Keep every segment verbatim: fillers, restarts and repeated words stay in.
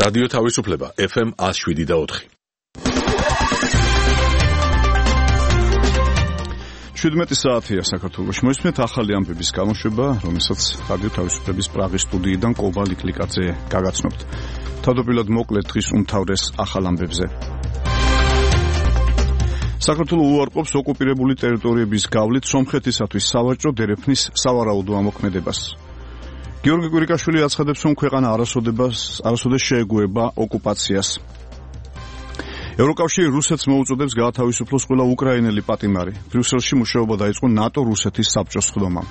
რადიო თავისუფლება ეფ ემ one oh seven და four. შვიდმეტი საათია საქართველოში. მოისმენთ ახალი ამბების გამოშვება, რომელსაც რადიო თავისუფლების პრაღის სტუდიიდან კობალ იკლიკაძე გაგაცნობთ. თავდაპირველად მოკლედ დღის უმთავრეს ახალ ამბებზე. საქართველოს უარყოფს ოკუპირებული ტერიტორიების გავლით სომხეთისათვის სავაჭრო დერეფნის სავარაუდო ამოქმედებას. გიორგი კვირიკაშვილი აცხადებს, რომ ქვეყანა არასოდებას არასოდეს შეეგუება ოკუპაციას. ევროკავშირი რუსეთს მოუწოდებს გაათავისუფლოს ყველა უკრაინელი პატიმარი. ბრიუსელში მუშაობა დაიწყო ნატო-რუსეთის საბჭოს ხდომამ.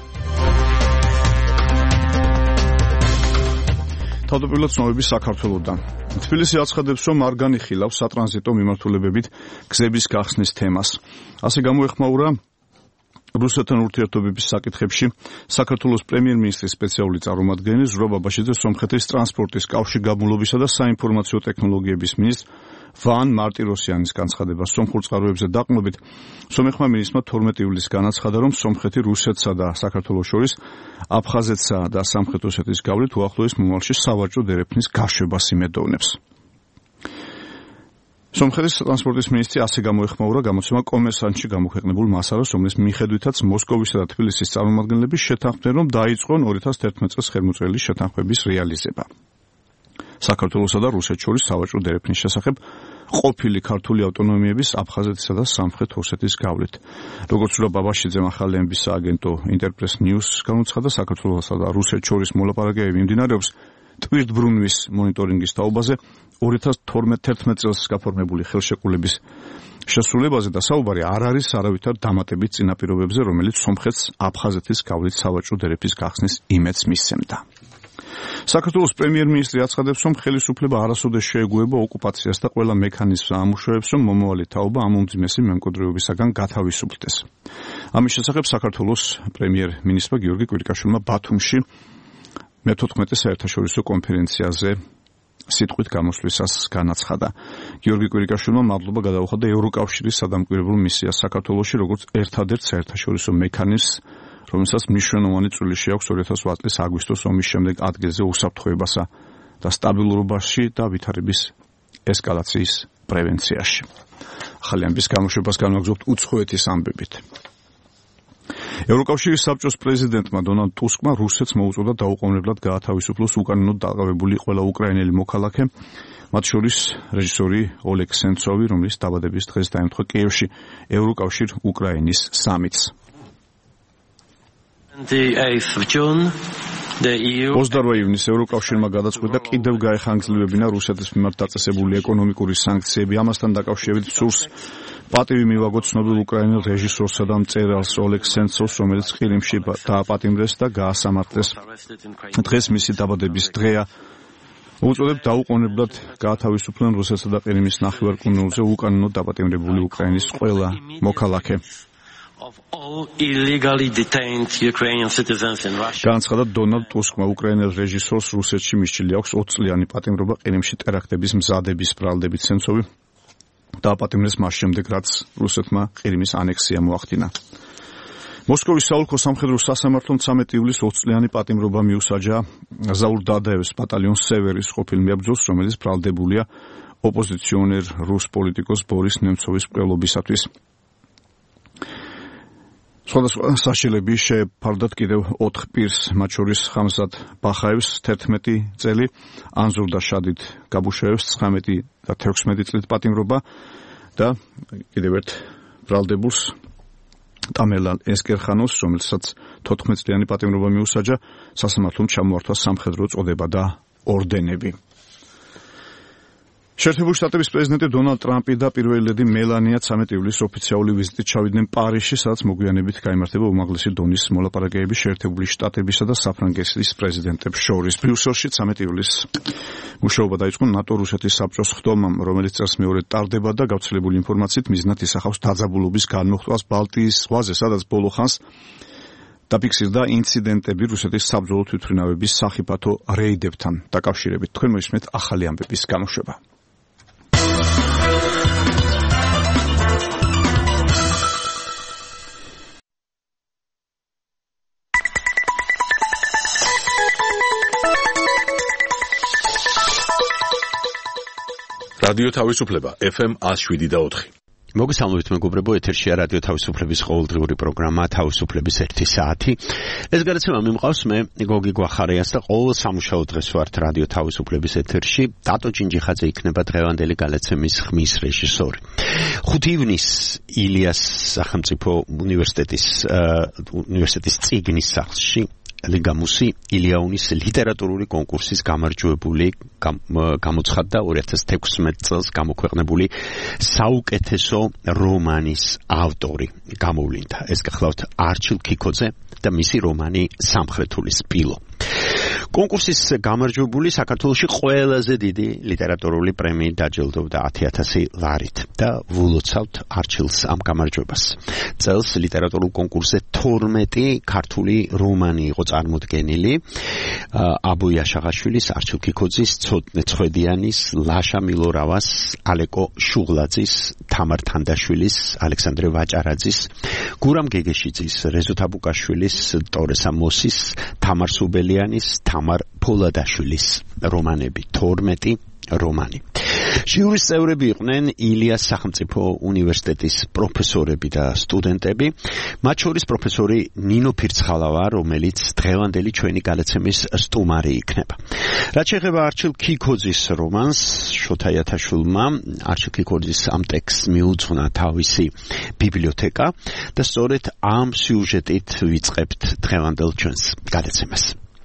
თავდაპირველად ცნობები საქართველოსდან. თბილისი აცხადებს, რომ არ განიხილავს სატრანზიტო მიმართულებებით გზების გახსნის თემას. ასე გამოეხმაურა რუსეთთან ურთიერთობების საკითხებში საქართველოს პრემიერ-მინისტრის სპეციალური წარმომადგენელი ზურაბ ბაბაშიძე სომხეთის ტრანსპორტის კავშირგაბმულობისა და საინფორმაციო ტექნოლოგიების მინისტრ ვან მარტიროსიანის განცხადებას სომხურ წყაროებზე დაყრდნობით სომეხმა მინისტრმა თორმეტი ივლისს განაცხადა, რომ სომხეთი რუსეთსა და საქართველოს შორის აფხაზეთსა და სამხრეთ ოსეთის გავლით უახლოეს მომავალში სავაჭრო დერეფნის გაშვებას იმედოვნებს. სომხეთის ტრანსპორტის მინისტრი ასე გამოეხმაურა გამოცემა კომერსანტში გამოქვეყნებულ მასალას, რომლის მიხედვითაც მოსკოვისა და თბილისის წარმომადგენლები შეთანხმდნენ, რომ დაიწყონ two thousand eleven წელს ხელმოწერილი შეთანხმების რეალიზება. საქართველოსა და რუსეთს შორის სავაჭრო დერეფნის შესახებ ყოფილი ქართული ავტონომიების აფხაზეთისა და სამხრეთ ოსეთის გავლით. როგორც ზურაბ ბაბაშიძემ ახალი ამბების სააგენტო ინტერპრეს ნიუს განუცხადა, საქართველოსა და რუსეთს შორის მოლაპარაკებები მიმდინარეობს ტვირთბრუნვის მონიტორინგის თაობაზე two thousand twelve წელს გაფორმებული ხელშეკრულების შესრულებაზე და საუბარი არ არის არავითარ დამატებით წინაპირობებზე, რომელიც სომხეთს აფხაზეთის გავლით სავაჭრო დერეფნის გახსნის იმედს მისცემდა. საქართველოს პრემიერ-მინისტრი აცხადებს, რომ ხელისუფლება არასოდეს შეეგუება ოკუპაციას და ყველა მექანიზმს აამუშავებს, რომ მომავალი თაობა ამ უმძიმესი მემკვიდრეობისაგან გათავისუფლდეს. ამის შესახებ საქართველოს პრემიერ-მინისტრმა გიორგი კვირიკაშვილმა ბათუმში მეთოთხმეტე საერთაშორისო კონფერენციაზე სიტყვით გამოსვლისას განაცხადა. გიორგი კვირიკაშვილმა მადლობა გადაუხადა ევროკავშირის სადამკვირვებლო მისიას საქართველოში, როგორც ერთადერთ საერთაშორისო მექანიზმს, რომელსაც მნიშვნელოვანი წვლილი შეაქვს two thousand eight წლის აგვისტოს ომის შემდეგ ადგილზე უსაფრთხოებასა და სტაბილურობაში და ვითარების ესკალაციის პრევენციაში. ახალი ამბის გამოშვებას განვაგრძობთ უცხოეთის ამბებით. ევროკავშირის საბჭოს პრეზიდენტმა დონალდ ტუსკმა რუსეთს მოუწოდა დაუყოვნებლად გაათავისუფლოს უკანონოდ დაკავებული ყველა უკრაინელი მოქალაქე, მათ შორის რეჟისორი ოლეგ სენცოვი, რომლის დაბადების დღეს დაემთხვა კიევში ევროკავშირ უკრაინის სამიტს. ოცდაოთხ ივნისს ევროკავშირმა გადაწყვიტა კიდევ გაეხანგრძლივებინა რუსეთის მიმართ დაწესებული ეკონომიკური სანქციები. ამასთან დაკავშირებით სურს პატივი მივაგოთ ცნობილ უკრაინელ რეჟისორსა და მწერალს ოლეგ სენცოვს, რომელიც ყირიმში დააპატიმრეს და გაასამართლეს. დღეს მისი დაბადების დღეა. უწოდებთ დაუყოვნებლად გაათავისუფლონ რუსეთსა და ყირიმის ნახევარკუნძულზე უკანონოდ დაპატიმრებული უკრაინის ყველა მოქალაქე. განაცხადა დონალდ ტუსკმა, უკრაინელ რეჟისორს რუსეთში მისჩილი აქვს ოც წლიანი პატიმრობა ყირიმში ტერაქტების მზადების ბრალდებით. სენცოვი დააპატიმრეს მას შემდეგ, რაც რუსეთმა ყირიმის ანექსია მოახდინა. მოსკოვის საოლქო სამხედრო სასამართლომ ცამეტი ივლისს ოც წლიანი პატიმრობა მიუსაჯა ზაურ დადაევს ბატალიონს სევერის ყოფილ მებრძოლს, რომელიც ბრალდებულია ოპოზიციონერ რუს პოლიტიკოს ბორის ნემცოვის მკვლელობისათვის. სხვადასხვა საშილები შეფარდათ კიდევ ოთხ პირს, მათ შორის ხამზად ბახაევს თერთმეტი წელი, ანზურ და შადიდ გაბუშეევს ცხრამეტი და თექვსმეტი წლით პატიმრობა და კიდევ ერთ ბრალდებულს ტამელან ესკერხანოს, რომელსაც თოთხმეტ წლიანი პატიმრობა მიუსაჯა, სასამართლომ ჩამოართვა სამხედრო წოდება და ორდენები. შეერთებული შტატების პრეზიდენტი დონალდ ტრამპი და პირველი ლედი მელანია ცამეტი ივლისს ოფიციალური ვიზიტით ჩავიდნენ პარიზში, სადაც მოგვიანებით გაიმართება უმაღლესი დონის მოლაპარაკებები შეერთებული შტატებისა და საფრანგეთის პრეზიდენტებს შორის. ბრიუსელში ცამეტი ივლისს მუშაობა დაიწყო ნატო-რუსეთის საბჭოს ხდომამ, რომელიც წელს მეორედ ტარდება და გავრცელებული ინფორმაციით მიზნად ისახავს დაძაბულობის განმოხტვას ბალტიის ზღვაზე, სადაც ბოლო ხანს დაფიქსირდა ინციდენტები რუსეთის საბრძოლო თვითმფრინავების სახიფათო რეიდებთან დაკავშირებით. თქვენ მოისმენთ ახალი ამბების გამოშვება. რადიო თავისუფლება ეფ ემ one oh seven და four. მოგესალმებით მეგობრებო, ეთერშია რადიო თავისუფლების ყოველდღიური პროგრამა თავისუფლების ერთი საათი. ეს გადაცემა მიმყავს მე გოგი გვახარიას და ყოველ სამუშაო დღეს ვართ რადიო თავისუფლების ეთერში. დატო ჯინჯიხაძე იქნება დღევანდელი გადაცემის ხმის რეჟისორი. ხუთი ივნისს ილიას სახელმწიფო უნივერსიტეტის უნივერსიტეტის წიგნის სახლში ლიგამუსი ილიაუნის ლიტერატურული კონკურსის გამარჯვებული გამოცხადდა two thousand sixteen წელს გამოქვეყნებული საუკეთესო რომანის ავტორი გამოვლინდა. ეს გახლავთ არჩილ ქიქოძე და მისი რომანი სამხრეთული სპილო. კონკურსის გამარჯვებული საქართველოში ყველაზე დიდი ლიტერატურული პრემიით დაჯილდოვდა ten thousand ლარით და ვულოცავთ არჩილს ამ გამარჯვებას. წელს ლიტერატურულ კონკურსზე twelve ქართული რომანი იყო წარმოდგენილი. აბოია შაღაშვილის, არჩილ ქიქოძის, ცოტნე ცხედიანის, ლაშა მილორავას, ალეკო შუღლაძის, თამარ თანდაშვილის, ალექსანდრე ვაჭარაძის, გურამ გეგეშიძის, რეზო თაბუკაშვილის, ტორე სამოსის, თამარ სუბელიანის, თამარ ფოლადაშვილის რომანები, twelve რომანი. ჟიურის წევრები იყვნენ ილიას სახელმწიფო უნივერსიტეტის პროფესორები და სტუდენტები, მათ შორის პროფესორი ნინო ფირცხალავა, რომელიც დღევანდელი ჩვენი გადაცემის სტუმარი იქნება. რაც შეეხება არჩილ ქიქოძის რომანს, შოთა იათაშვილმა არჩილ ქიქოძის ამ ტექსტს მიუძღვნა თავისი ბიბლიოთეკა და სწორედ ამ სიუჟეტით ვიწყებთ დღევანდელ ჩვენს გადაცემას.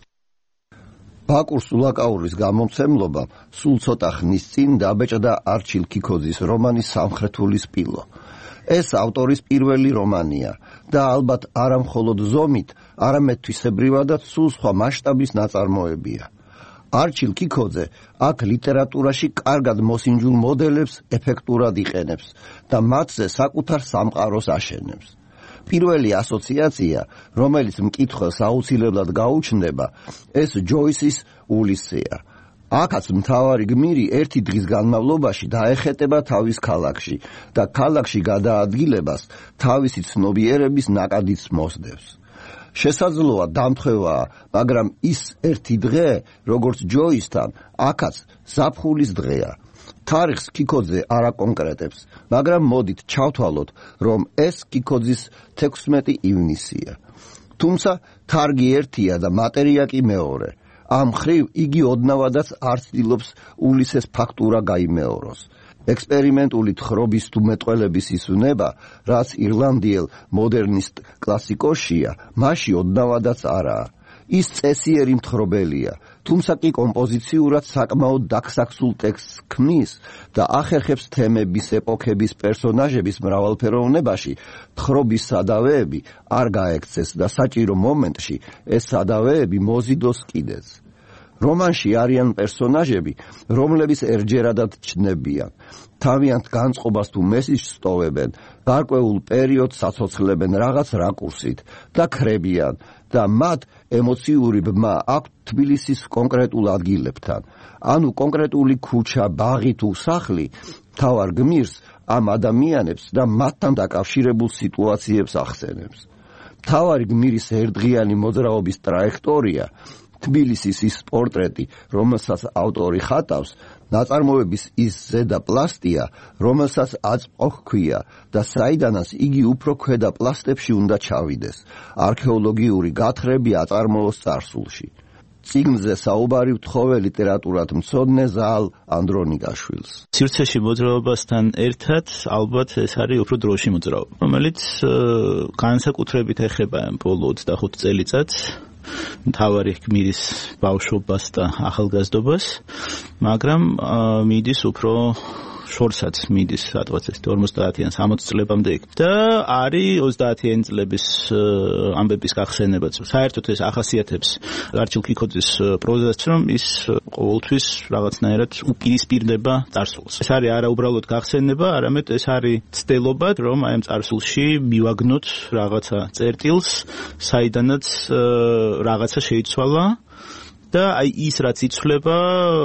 ბაკურ სულაკაურის გამომცემლობა სულ ცოტა ხნის წინ დაბეჭდა არჩილ ქიქოძის რომანი სამხრეთული სპილო. ეს ავტორის პირველი რომანია და ალბათ არა მხოლოდ ზომით, არამედ თვისებრივადაც სულ სხვა მასშტაბის ნაწარმოებია. არჩილ ქიქოძე აქ ლიტერატურაში კარგად მოსინჯულ მოდელებს ეფექტურად იყენებს და მათზე საკუთარ სამყაროს აშენებს. პირველი ასოციაცია, რომელიც მკითხველს აუცილებლად გაუჩნდება, ეს ჯოისის ულისეა. აქაც მთავარი გმირი ერთი დღის განმავლობაში დაეხეტება თავის ქალაქში და ქალაქში გადაადგილებას თავისი ცნობიერების ნაკადიც მოსდევს. შესაძლოა დამთხევაა, მაგრამ ის ერთი დღე, როგორც ჯოისთან, აქაც ზაფხულის დღეა. თარიღს ქიქოძე არ აკონკრეტებს, მაგრამ მოდით ჩავთვალოთ, რომ ეს ქიქოძის sixteen ივნისია. თუმცა თარგი ერთია და მატერია კი მეორე. ამ ხრივ იგი ოდნავადაც არ ცდილობს ულისეს ფაქტურა გაიმეოროს. ექსპერიმენტული თხრობის თუ მეტყველების ის უნება, რაც ირლანდიელ მოდერნისტ კლასიკოსია, მასში ოდნავადაც არაა. ის წესიერი მთხრობელია, თუმცა კი კომპოზიციურად საკმაოდ დაქსაქსულ ტექსტს ქმნის და ახერხებს თემების, ეპოქების, პერსონაჟების მრავალფეროვნებაში თხრობის სადავეები არ გაექცეს და საჭირო მომენტში ეს სადავეები მოზიდოს კიდეც. რომანში არიან პერსონაჟები, რომლებიც ერჯერადად ჩნდებიან. თავიანთ განწყობას თუ მესიჯს სტოვებენ, გარკვეულ პერიოდს აცოცხლებენ რაღაც რაკურსით და ქრებიან და მათ ემოციური ბმა აქვთ თბილისის კონკრეტულ ადგილებთან. ანუ კონკრეტული ქუჩა, ბაღი თუ სახლი მთავარ გმირს, ამ ადამიანებს და მათთან დაკავშირებულ სიტუაციებს ახსენებს. მთავარი გმირის ერთდღიანი მოძრაობის ტრაექტორია, თბილისის ის პორტრეტი, რომელსაც ავტორი ხატავს, ნაწარმოების ის ზედა პლასტია, რომელსაც აწმყო ჰქვია და საიდანაც იგი უფრო ქვედა პლასტებში უნდა ჩავიდეს. არქეოლოგიური გათხრები აწარმოოს წარსულში. წიგნზე საუბარი ვთხოვე ლიტერატურად მცოდნე ზაალ ანდრონიკაშვილს. სივრცეში მოძრაობასთან ერთად ალბათ ეს არის უფრო დროში მოძრაობა, რომელიც განსაკუთრებით ეხება ბოლო ოცდახუთ წელიწადს. მთავარი გმირის ბავშვობას და ახალგაზრდობას, მაგრამ მიდის უფრო შორსაც მიდის სადღაც ეს forty-ან sixty წლებამდე იქ და არის ოცდაათიანი წლების ამბების გახსენებაც. საერთოდ ეს ახასიათებს არჩილ ქიქოძის პროზას, რომ ის ყოველთვის რაღაცნაირად უპირისპირდება წარსულს. ეს არის არა უბრალოდ გახსენება, არამედ ეს არის ცდელობა, რომ აი ამ წარსულში მივაგნოთ რაღაცა წერტილს, საიდანაც რაღაცა შეიცვალა და აი ის რაც იცვლება,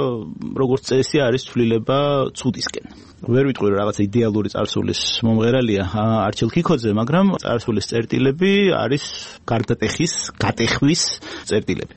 როგორც წესი არის ცვლილება ცუდისკენ. ვერ ვიტყვი რომ რაღაცა იდეალური წარსულის მომღერალია არჩილ ქიქოძე, მაგრამ წარსულის წერტილები არის გარდატეხის, გატეხვის წერტილები.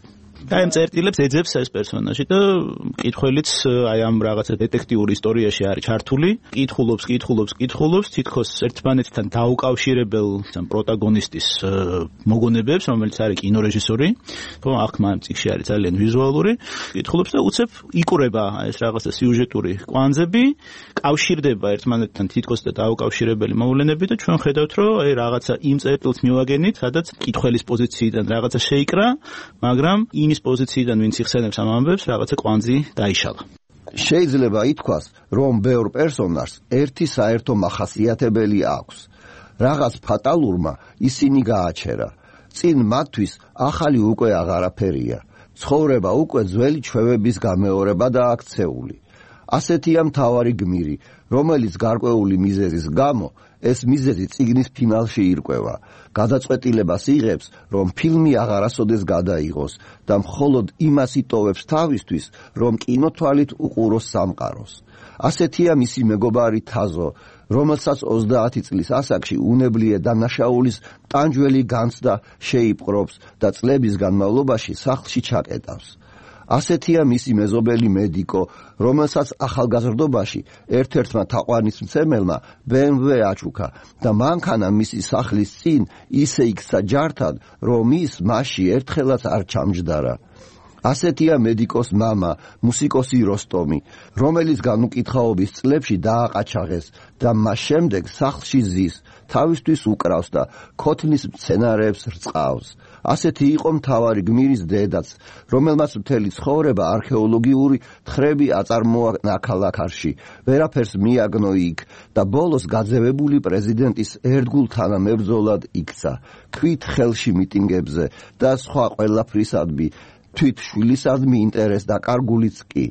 და ამ წერტილებს ეძებს ეს პერსონაჟი და მკითხველიც აი ამ რაღაცა დეტექტიურ ისტორიაში არის ჩართული, კითხულობს, კითხულობს, კითხულობს, თითქოს ერთმანეთთან დაუკავშირებელ ამ პროტაგონისტის მოგონებებს, რომელიც არის კინორეჟისორი, ხო, აქ მან წიგნში არის ძალიან ვიზუალური, კითხულობს და უცებ იკურება ეს რაღაცა სიუჟეტური კვანძები, კავშირდება ერთმანეთთან თითქოს და დაუკავშირებელი მოვლენები და ჩვენ ხედავთ, რომ აი რაღაცა იმ წერტილს მივაგენით, სადაც კითხველის პოზიციიდან რაღაცა შეიკრა, მაგრამ იმის პოზიციიდან ვინც იხსენებს ამ ამბებს, რაღაცა კვანძი დაიშალა. შეიძლება ითქვას, რომ ბევრ პერსონაჟს ერთი საერთო მახასიათებელი აქვს. რაღაც ფატალურმა ისინი გააჩერა. წინ მათთვის ახალი უკვე აღარაფერია. ცხოვრება უკვე ძველი ჩვევების გამეორება და აქცეული. ასეთია მთავარი გმირი, რომელიც გარკვეული მიზეზის გამო ეს მიზეზი წიგნის ფინალში ირკვევა. გადაწყვეტილებას იღებს, რომ ფილმი აღარასოდეს გადაიღოს და მხოლოდ იმას იტოვებს თავისთვის, რომ კინოთვალით უყუროს სამყაროს. ასეთია მისი მეგობარი თაზო, რომელსაც ოცდაათი წლის ასაკში უნებლიე დანაშაულის ტანჯველი განცდა შეიპყრობს და წლების განმავლობაში სახლში ჩაკეტავს. ასეთია მისი მეზობელი მედიკო, რომელსაც ახალგაზრდობაში ერთ-ერთმა თაყვანისმცემელმა ბე ემ ვე აჩუქა და მანქანა მისი სახლის წინ ისე იქცა ჯართად, რომ ის მასში ერთხელაც არ ჩამჯდარა. ასეთია მედიკოს მამა, მუსიკოსი როსტომი, რომელიც განუკითხაობის წლებში დააყაჩაღეს და მას შემდეგ სახლში ზის, თავისთვის უკრავს და ქოთნის მცენარეებს რწყავს. ასეთი იყო მთავარი გმირის დედაც, რომელმაც მთელი ცხოვრება არქეოლოგიური თხრები აწარმოა ნაქალაქარში, ვერაფერს მიაგნო იქ და ბოლოს გაძევებული პრეზიდენტის ერთგულ თანამებრძოლად იქცა, ქვით ხელში მიტინგებზე და სხვა ყველაფრისადმი, თვით შვილისადმი ინტერეს დაკარგულიც კი.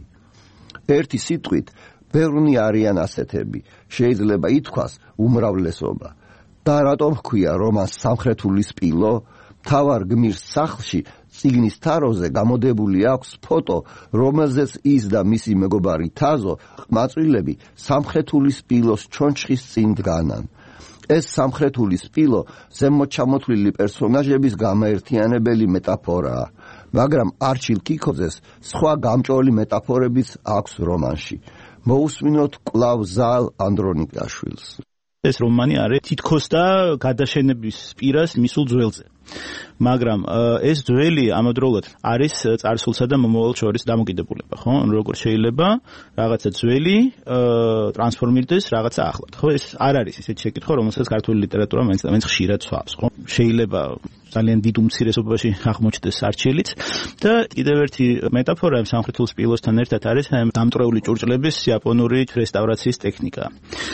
ერთი სიტყვით, ბევრნი არიან ასეთები, შეიძლება ითქვას უმრავლესობა. და რატომ ჰქვია რომანს სამხრეთული სპილო? თავარ გმირს სახლში წიგნის თაროზე გამოდებული აქვს ფოტო, რომელზეც ის და მისი მეგობარი თაზო ყმაწვილები სამხრეთული სპილოს ჩონჩხის წინ დგანან. ეს სამხრეთული სპილო ზემოჩამოთვლილი პერსონაჟების გამაერთიანებელი მეტაფორაა, მაგრამ არჩილ კიქოძეს სხვა გამჭოლი მეტაფორებიც აქვს რომანში. მოусმინოთ კვლავ ზალ ანდრონიკაშვილს. ეს რომანი არის თითქოს და გადაშენების პირას მისულ ძველზე. მაგრამ ეს ძველი ამავდროულად არის წარსულსა და მომავალ შორის დამოკიდებულება, ხო? როგორ შეიძლება რაღაცა ძველი ტრანსფორმირდეს რაღაცა ახლად, ხო? ეს არ არის ისეთი შეკითხვა, რომელსაც ქართული ლიტერატურა მაინც და მაინც ხშირად სვავს, ხო? შეიძლება ძალიან დიდ უმცირესობაში აღმოჩნდეს არჩილიც და კიდევ ერთი მეტაფორა ამ სამხრეთულ სპილოსთან ერთად არის ამ დამტრეული ჭურჭლების იაპონური რესტავრაციის ტექნიკა.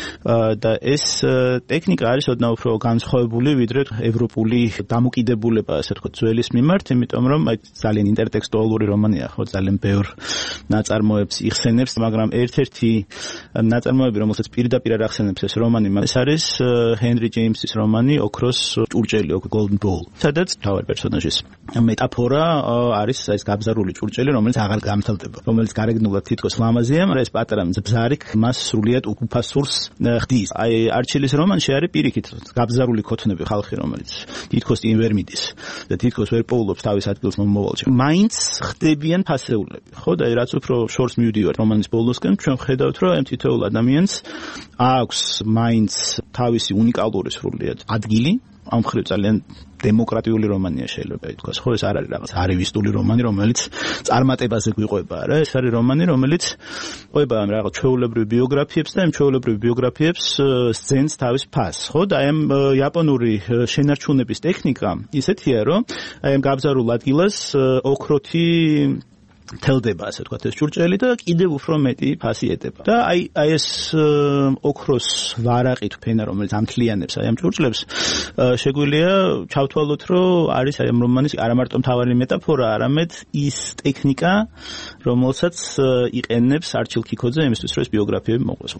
და ეს ტექნიკა არის ოდნავ უფრო განსხვავებული ვიდრე ევროპული დამოკიდებულება, ასე ვთქვათ, ძველის მიმართ, იმიტომ რომ აი ძალიან ინტერტექსტუალური რომანია, ხო, ძალიან ბევრ ნაწარმოებს იხსენებს, მაგრამ ერთ-ერთი ნაწარმოები, რომელსაც პირდაპირ არ ახსენებს ეს რომანი, ეს არის ჰენრი ჯეიმსის რომანი ოქროს ჭურჭელი, Golden Bowl. სადაც თავი პერსონაჟის მეტაფორა არის ეს გაბზარული ჭურჭელი, რომელიც აღარ გამთელდება, რომელიც გარეგნულად თითქოს ლამაზია, მაგრამ ეს პატარა მძბზარი მას სრულიად უფასურს ხდის. აი არჩილის რომანში არის პირიქით გაბზარული ქოთნები ხალხი, რომელიც თითქოს იმ ვერ მიდის და თითქოს ვერ პოულობს თავის ადგილს მომავალში. მაინც ხდებიან ფასეულები, ხო და რაც უფრო შორს მივდივართ რომანის ბოლოსკენ, ჩვენ ვხედავთ, რომ ამ თითოეულ ადამიანს აქვს მაინც თავისი უნიკალური სრულიად ადგილი. ამ მხრივ ძალიან დემოკრატიული რომანია შეიძლება ითქვას, ხო, ეს არ არის რაღაც არივისტული რომანი, რომელიც წარმატებაზე გვიყვება, რა, ეს არის რომანი, რომელიც ყვება ამ რაღაც ჩვეულებრივ ბიოგრაფიებს და ამ ჩვეულებრივ ბიოგრაფიებს სცენს თავის ფასს, ხო, და ამ იაპონური შენარჩუნების ტექნიკა ისეთია, რომ აი ამ გაბზარულ ადგილას ოქროთი თელდება, ასე ვთქვათ, ეს ჭურჭელი და კიდევ უფრო მეტი ფასი ეტება. და აი აი ეს ოქროს ვარაყით ფენა, რომელიც ამთლიანებს აი ამ ჭურჭლებს, შეგვიძლია ჩავთვალოთ, რომ არის აი ამ რომანის არა მარტო მთავარი მეტაფორა, არამედ ის ტექნიკა, რომელსაც იყენებს არჩილ კიქოძე იმისთვის, რომ ეს ბიოგრაფიები მოყვეს.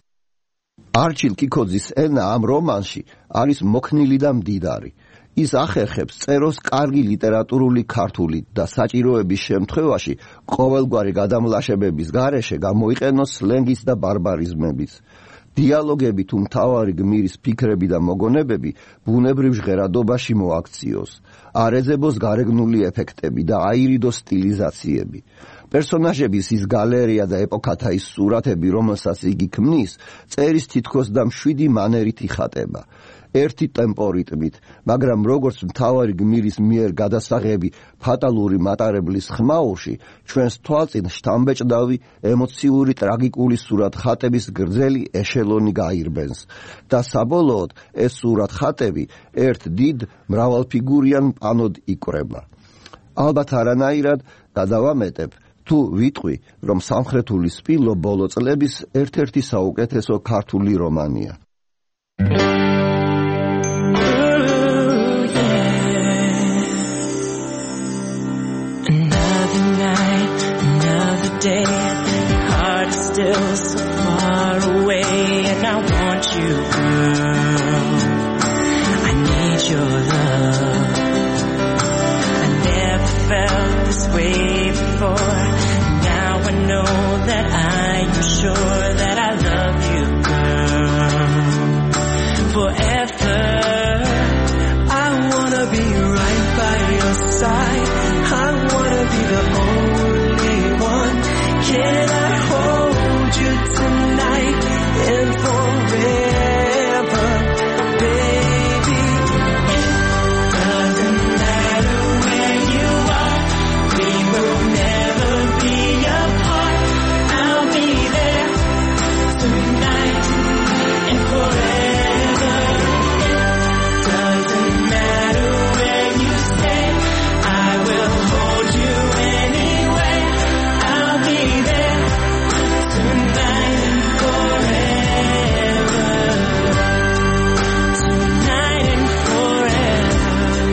არჩილ კიქოძის ენა ამ რომანში არის მოქნილი და მდიდარი. ის ახერხებს წეროს კარგი ლიტერატურული ქართული და საჭიროების შემთხვევაში ყოველგვარი გადამლაშებების გარეშე გამოიყენოს სლენგის და ბარბარიზმების. დიალოგები თუ მთავარი გმირის ფიქრები და მოგონებები ბუნებრივ ჟღერადობაში მოაქციოს, არ ეძებოს გარეგნული ეფექტები და აირიდოს სტილიზაციები. პერსონაჟების ის გალერეა და ეპოქათა ის სურათები, რომელსაც იგი ქმნის, წერის თითქოს და მშვიდი მანერით იხატება. ერთი ტემპო რიტმით, მაგრამ როგორც მთავარი გმირის მიერ გადასაღები ფატალური მატარებლის ხმაურში, ჩვენს თვალწინ შთამბეჭდავი ემოციური ტრაგიკული სურათხატების გრძელი ეშელონი გაირბენს და საბოლოოდ ეს სურათხატები ერთ დიდ მრავალფიგურიან პანოდ იკვრება. ალბათ არანაირად გადავამეტებ თუ ვიტყვი, რომ სამხრეთული სპილო ბოლო წლების ერთ-ერთი საუკეთესო ქართული რომანია. Day, your heart is still so far away, and I want you, girl. I need your love. I never felt this way before. Now I know that I am sure that I love you, girl. Forever, I wanna be right by your side. I wanna be the only one. Can I hold you tonight and forever, baby? It doesn't matter where you are, we will never be apart. I'll be there tonight and forever. It doesn't matter where you stay, I will hold you anyway. I'll be there tonight and forever. Tonight and forever.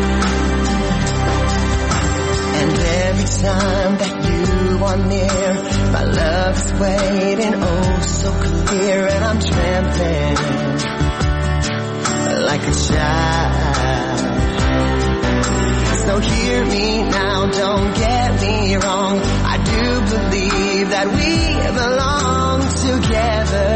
And every time that you are near, my love is waiting, oh so clear, and I'm trembling like a child. So hear me now, don't get me wrong, I do believe that we belong together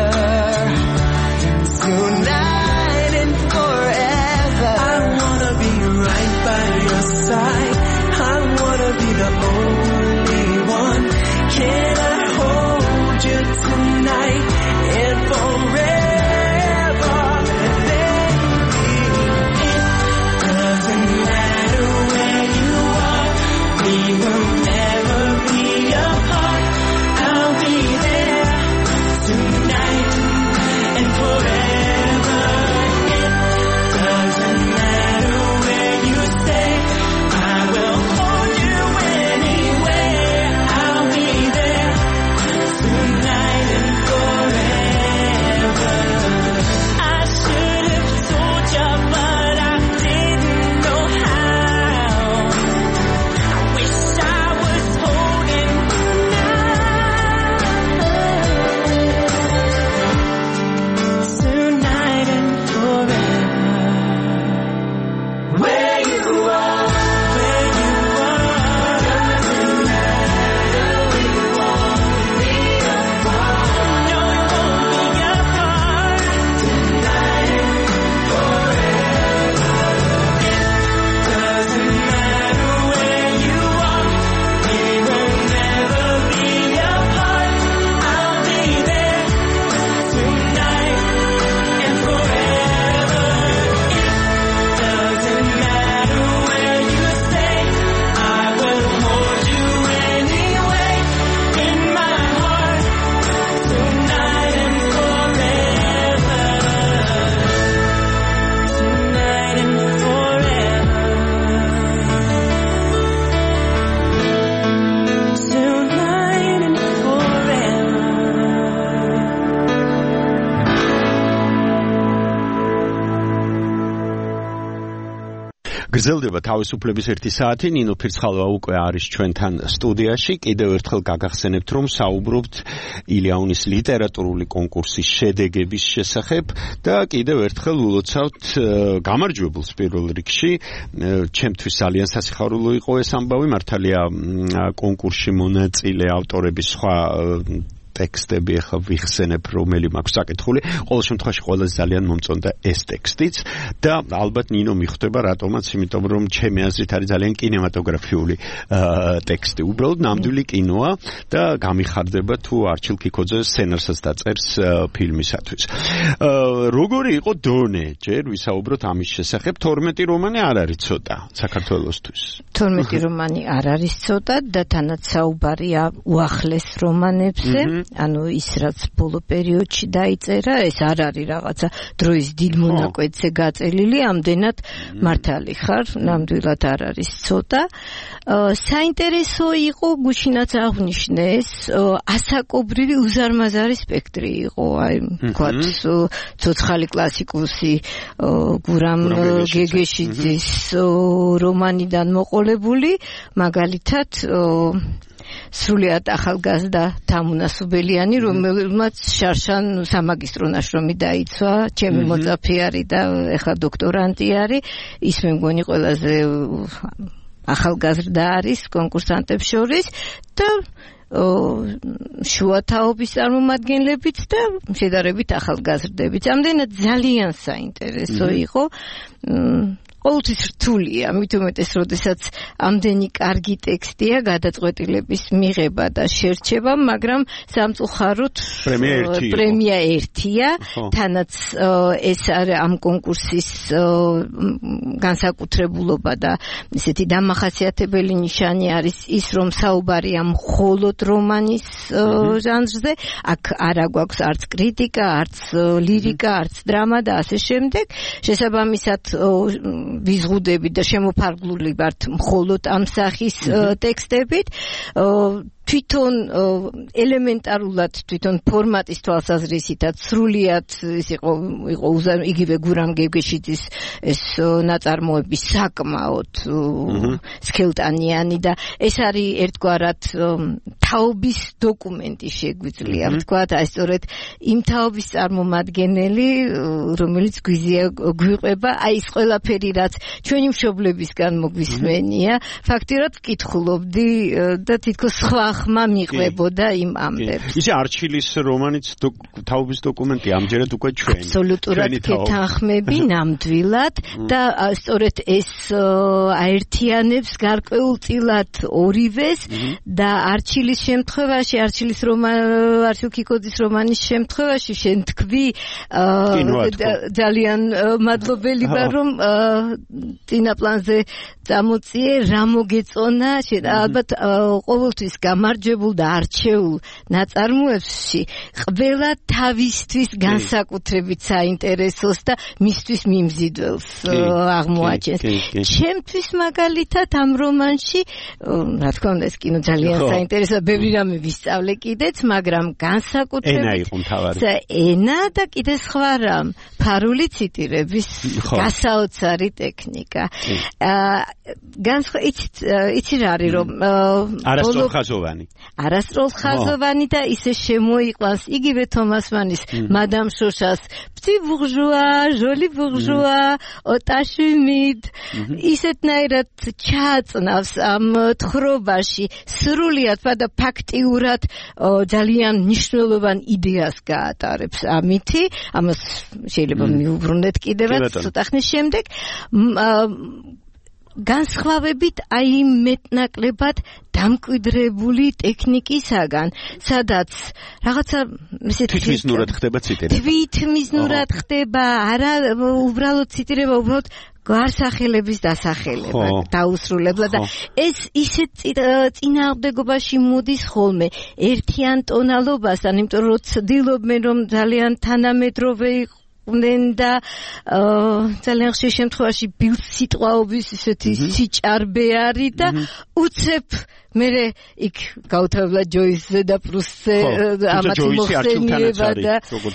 tonight and forever. I wanna be right by your side, I wanna be the only one. Can I hold you tonight and forever, baby? It doesn't matter where you are, we will never be apart. I'll be there tonight and forever. It doesn't matter where you stay, I will hold you anywhere. I'll be there tonight and forever. I should have told you, but I didn't know how. I wish I was holding you now. Tonight and forever. Where you are, where you are, doesn't matter. We won't be apart. No, we won't be apart. Tonight and forever. It doesn't matter where you are, we will never be apart. I'll be there tonight and forever. It doesn't matter where you stay, I will hold you anyway in my heart tonight and forever. Tonight and forever. Tonight and forever. გრძელდება თავისუფლების ერთი საათი. ნინო ფირცხალვა უკვე არის ჩვენთან სტუდიაში. კიდევ ერთხელ გაგახსენებთ, რომ საუბრობთ ილიაუნის ლიტერატურული კონკურსის შედეგების შესახებ და კიდევ ერთხელ ულოცავთ э, გამარჯვებულს პირველ რიგში. Э, ჩემთვის ძალიან სასიხარულო იყო ეს ამბავი. მართალია მ, კონკურსში მონაწილე ავტორების სხვა э, ტექსტები ახლა ვიხსენებ, რომელი მაქვს საკითხული. ყოველ შემთხვევაში ყველაზე ძალიან მომწონდა ეს ტექსტიც და ალბათ ნინო მიხვდება რატომაც, იმიტომ რომ ჩემი აზრით არის ძალიან კინემატოგრაფიული ტექსტი. უბრალოდ ნამდვილი კინოა და გამიხარდება თუ არჩილ კიკოძე სცენარსაც დაწერს ფილმისათვის. როგორი იყო დონე? ჯერ ვისაუბროთ ამის შესახებ. თორმეტი რომანი არ არის ცოტა საქართველოსთვის. თორმეტი რომანი არ არის ცოტა და თანაც საუბარია უახლეს რომანებზე, ანუ ის რაც ბოლო პერიოდში დაიწერა, ეს არ არის რაღაცა დროის დიდ მონაკვეთზე გაწელილი, ამდენად მართალი ხარ, ნამდვილად არ არის ცოტა. საინტერესო იყო გუშინაც აღვნიშნე ეს ასაკობრივი უზარმაზარი სპექტრი იყო, აი ვთქვათ, ცოცხალი კლასიკოსი გურამ გეგეშიძის რომანიდან მოყოლებული, მაგალითად სრულიად ახალგაზრდა თამუნა სუბელიანი, რომელმაც შარშან სამაგისტრო ნაშრომი დაიცვა, ჩემი მოწაფე არის და ეხლა დოქტორანტი არის, ის მე მგონი ყველაზე ახალგაზრდა არის კონკურსანტებს შორის და შუათაობის წარმომადგენლებიც და შედარებით ახალგაზრდებიც. ამდენად ძალიან საინტერესო იყო. ყოველთვის რთულია, მით უმეტეს, როდესაც ამდენი კარგი ტექსტია, გადაწყვეტილების მიღება და შერჩება, მაგრამ სამწუხაროდ პრემია ერთია, თანაც ეს არის ამ კონკურსის განსაკუთრებულობა და ესეთი დამახასიათებელი ნიშანი არის ის, რომ საუბარია მხოლოდ რომანის ჟანრზე, აქ არ აგვაქვს არც კრიტიკა, არც ლირიკა, არც დრამა და ასე შემდეგ. შესაბამისად ვიზღუდებით და შემოფარგლული ვართ მხოლოდ ამ სახის ტექსტებით. თვითონ ელემენტარულად თვითონ ფორმატის თვალსაზრისითაც სრულიად ის იყო იყო იგივე გურამ გეგეშიძის ეს ნაწარმოები საკმაოდ სქელტანიანი და ეს არის ერთგვარად თაობის დოკუმენტი შეგვიძლია ვთქვათ, აი სწორედ იმ თაობის წარმომადგენელი, რომელიც გვიზია გვიყვება, აი ეს ყველაფერი რაც ჩვენი მშობლებისგან მოგვისმენია, ფაქტიურად ვკითხულობდი და თითქოს სხვა ხმა მიყვებოდა იმ ამბებს. ისე არჩილის რომანიც თაობის დოკუმენტი ამჯერად უკვე ჩვენი. აბსოლუტურად გეთანხმები ნამდვილად და სწორედ ეს აერთიანებს გარკვეულწილად ორივეს და არჩილის შემთხვევაში, არჩილის რომანი, არჩილ კიკოძის რომანის შემთხვევაში შენ თქვი ძალიან მადლობელი ვარ, რომ წინა პლანზე წამოწიე, რა მოგეწონა, ალბათ ყოველთვის გამარჯვებულ და არჩეულ ნაწარმოებში ყველა თავისთვის განსაკუთრებით საინტერესოს და მისთვის მიმზიდველს აღმოაჩენს. ჩემთვის მაგალითად ამ რომანში, რა თქმა უნდა, ეს კინო ძალიან საინტერესოა, ბევრი რამე ვისწავლე კიდეც, მაგრამ განსაკუთრებით ენა იყო მთავარი. ენა და კიდე სხვა რამ, ფარული ციტირების გასაოცარი ტექნიკა. იცი რა არის, რომ არასწორხაზოვანი. არასწორხაზოვანი და ისე შემოიყვანს იგივე თომას მანის მადამ შოშას petit bourgeois, joli bourgeois, ოტაშვიმიდ ისეთნაირად ჩააწნავს ამ თხრობაში სრულიად და ფაქტიურად ძალიან მნიშვნელოვან იდეას გაატარებს ამითი, ამას შეიძლება მიუბრუნდეთ კიდევაც ცოტა ხნის შემდეგ. განსხვავებით აი მეტნაკლებად დამკვიდრებული ტექნიკისაგან, სადაც რაღაცა ესეთი თვითმიზნურად ხდება ციტირება. თვითმიზნურად ხდება, არა უბრალოდ ციტირება, უბრალოდ გარსახელების დასახელება დაუსრულებლად და ეს ისეთ წინააღმდეგობაში მოდის ხოლმე ერთიან ტონალობასთან, იმიტომ რომ ცდილობენ რომ ძალიან თანამედროვე იყვნენ და ძალიან ხშირ შემთხვევაში ბილსიტყვაობის ისეთი სიჭარბე არის და უცებ მერე იქ გაუთავებლა ჯოისზე და პრუსზე ამათი მოხსენიება და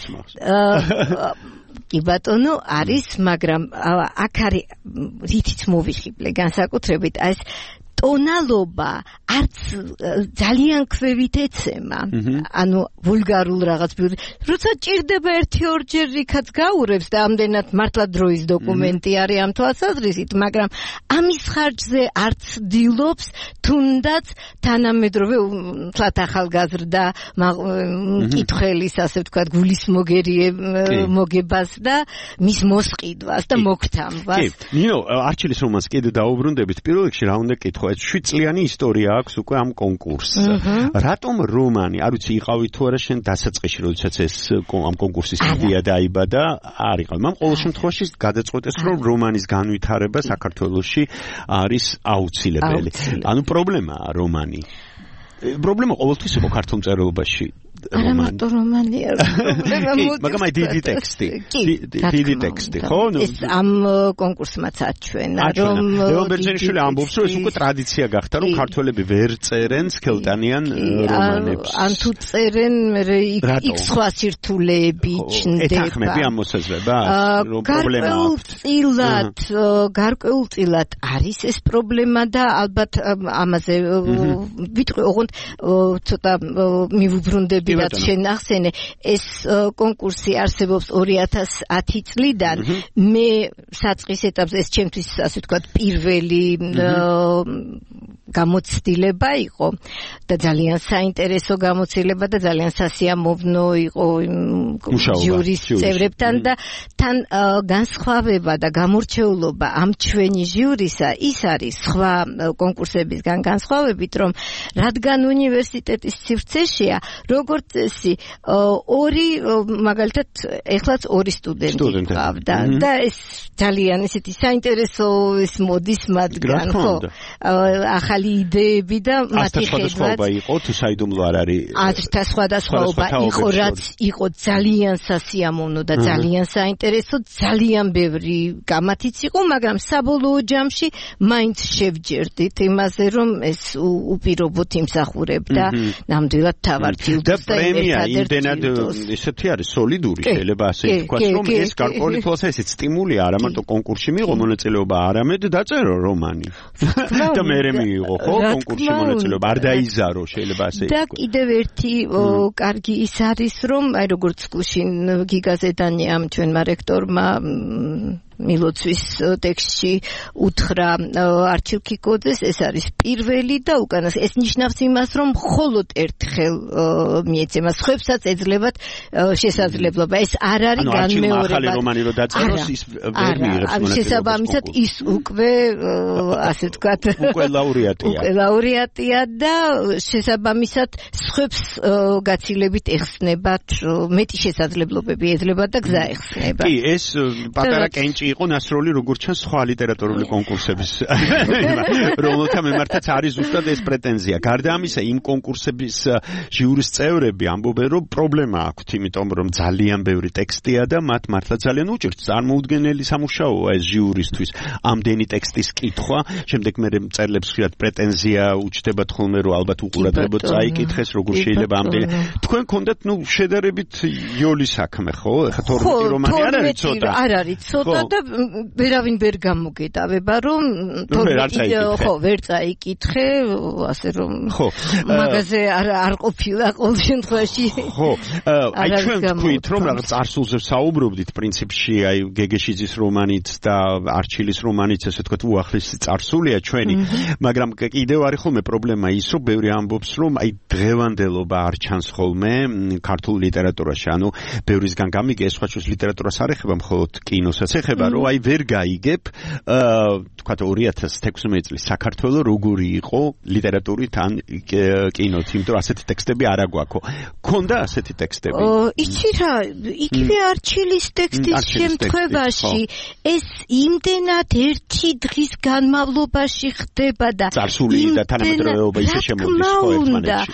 კი ბატონო არის, მაგრამ აქ არის რითიც მოვიხიბლე განსაკუთრებით ეს ტონალობა არც ძალიან ქვევით ეცემა. ანუ ვულგარულ რაღაც ბიურს. როცა ჭირდება ერთი ორჯერ იქაც გაურევს და ამდენად მართლა დროის დოკუმენტი არის ამ თვალსაზრისით, მაგრამ ამის ხარჯზე არც დილობს თუნდაც თანამედროვე თლათ ახალგაზრდა მკითხველის ასე ვთქვათ გულის მოგებას და მის მოსყიდვას და მოგთამბას. კი, ნინო, არჩილის რომანს კიდე დაუბრუნდებით. პირველ რიგში რა უნდა კითხო, ეს შვიდ წლიანი ისტორია აქვს უკვე ამ კონკურსს. რატომ რომანი? არ ვიცი, იყავი თუ არა შენ დასაწყისში, როდესაც ეს ამ კონკურსის იდეა დაიბადა, არ იყავი. მაგრამ ყოველ შემთხვევაში გადაწყვეტეს, რომ რომანის განვითარება საქართველოში არის აუცილებელი. ანუ პრობლემაა რომანი. პრობლემა ყოველთვის იყო ქართულ მწერლობაში. არა მარტო რომანი არ პრობლემა მოდის. მაგრამ აი დიდი ტექსტი. დიდი ტექსტი, ხო? ეს ამ კონკურსმაც აჩვენა, რომ ლევან ბერძენიშვილი ამბობს, რომ ეს უკვე ტრადიცია გახდა, რომ ქართველები ვერ წერენ სქელტანიან რომანებს. ან თუ წერენ, იქ სხვა სირთულეები ჩნდება. ეთანხმები ამ მოსაზრებას, რომ პრობლემა აქვს. გარკვეულწილად, გარკვეულწილად არის ეს პრობლემა და ალბათ ამაზე ვიტყვი, ოღონდ ცოტა მივუბრუნდები რაც შენ ახსენე, ეს კონკურსი არსებობს ორი ათას ათი წლიდან. მე საწყის ეტაპზე ეს ჩემთვის ასე ვთქვათ პირველი გამოცდილება იყო და ძალიან საინტერესო გამოცდილება და ძალიან სასიამოვნო იყო ჟიურის წევრებთან და თან განსხვავება და გამორჩეულობა ამ ჩვენი ჟიურისა ის არის სხვა კონკურსებისგან განსხვავებით, რომ რადგან უნივერსიტეტის სივრცეშია, როგორც წესი, ორი მაგალითად ეხლაც ორი სტუდენტი ყავდა და ეს ძალიან ისეთი საინტერესო ის მოდის მათგან, ხო? ახალი იდეები და მათი ხედვა იყო თუ საიდუმლო არ არის. აზრთა სხვადასხვაობა იყო, რაც იყო ძალიან სასიამოვნო და ძალიან საინტერესო, ძალიან ბევრი გამათიც იყო, მაგრამ საბოლოო ჯამში მაინც შევჯერდით იმაზე, რომ ეს უპირობოდ იმსახურებდა ნამდვილად თავარ ჯილდოს და პრემია იმდენად ისეთი არის სოლიდური, შეიძლება ასე ვთქვათ, რომ ეს გარკვეული თვალსაზრისით სტიმულია არა მარტო კონკურსში მიიღო მონაწილეობა, არამედ დაწერო რომანი. და მერე მიიღო, ხო, კონკურსში მონაწილეობა, არ დაიზარო, შეიძლება ასე ითქვას. და კიდევ ერთი კარგი ის არის, რომ აი როგორც გუშინ გიგაზე დანიამ ჩვენმა რექტორმა მილოცვის ტექსტში უთხრა არჩილ კიკოძეს, ეს არის პირველი და უკანასკნელი. ეს ნიშნავს იმას, რომ მხოლოდ ერთხელ მიეცემა, სხვებსაც ეძლებათ შესაძლებლობა. ეს არ არის განმეორება. ახალი რომანი რო დაწეროს, ის ვერ მიიღებს მონაწილეობას. შესაბამისად ის უკვე ასე ვთქვათ, უკვე ლაურეატია. უკვე ლაურეატია და შესაბამისად სხვებს გაცილებით ეხსნებათ, მეტი შესაძლებლობები ეძლებათ და გზა ეხსნებათ. კი, ეს პატარა კენჭი იყო ნასროლი როგორც ჩანს სხვა ლიტერატურული კონკურსების რომელთა მიმართაც არის ზუსტად ეს პრეტენზია. გარდა ამისა, იმ კონკურსების ჟიურის წევრები ამბობენ, რომ პრობლემა აქვთ, იმიტომ რომ ძალიან ბევრი ტექსტია და მათ მართლა ძალიან უჭირთ წარმოუდგენელი სამუშაოა ეს ჟიურისთვის ამდენი ტექსტის კითხვა. შემდეგ მე მწერლებს ხშირად პრეტენზია უჩნდებათ ხოლმე, რომ ალბათ უყურადღებოდ წაიკითხეს, როგორ შეიძლება ამდენი. თქვენ გქონდათ ნუ შედარებით იოლი საქმე, ხო? ეხლა თორმეტი რომანი არ არის ცოტა. არ არის ცოტა და ვერავინ ვერ გამოგეტავება, რომ ხო, ვერ წაიკითხე, ასე რომ მაგაზე არ არ ყოფილა ყოველ შემთხვევაში. ხო, აი ჩვენ თქვით, რომ რაღაც წარსულზე საუბრობდით პრინციპში, აი გეგეშიძის რომანით და არჩილის რომანით, ასე ვთქვათ, უახლესი წარსულია ჩვენი, მაგრამ კიდევ არის ხოლმე პრობლემა ის, რომ ბევრი ამბობს, რომ აი დღევანდელობა არ ჩანს ხოლმე ქართულ ლიტერატურაში, ანუ ბევრისგან გამიგე, ეს სხვა ჩვენს ლიტერატურას არ ეხება, მხოლოდ კინოსაც ეხება, რომ აი ვერ გაიგებ, თქვათ ორი ათას თექვსმეტი წლის საქართველო როგორი იყო ლიტერატურით ან კინოთ, იმიტომ რომ ასეთი ტექსტები არ აგვაქვს. ქონდა ასეთი ტექსტები? იცი რა, იგივე არჩილის ტექსტის შემთხვევაში ეს იმდენად ერთი დღის განმავლობაში ხდება და წარსული და თანამედროვეობა ისე შემოდის ხო ერთმანეთში.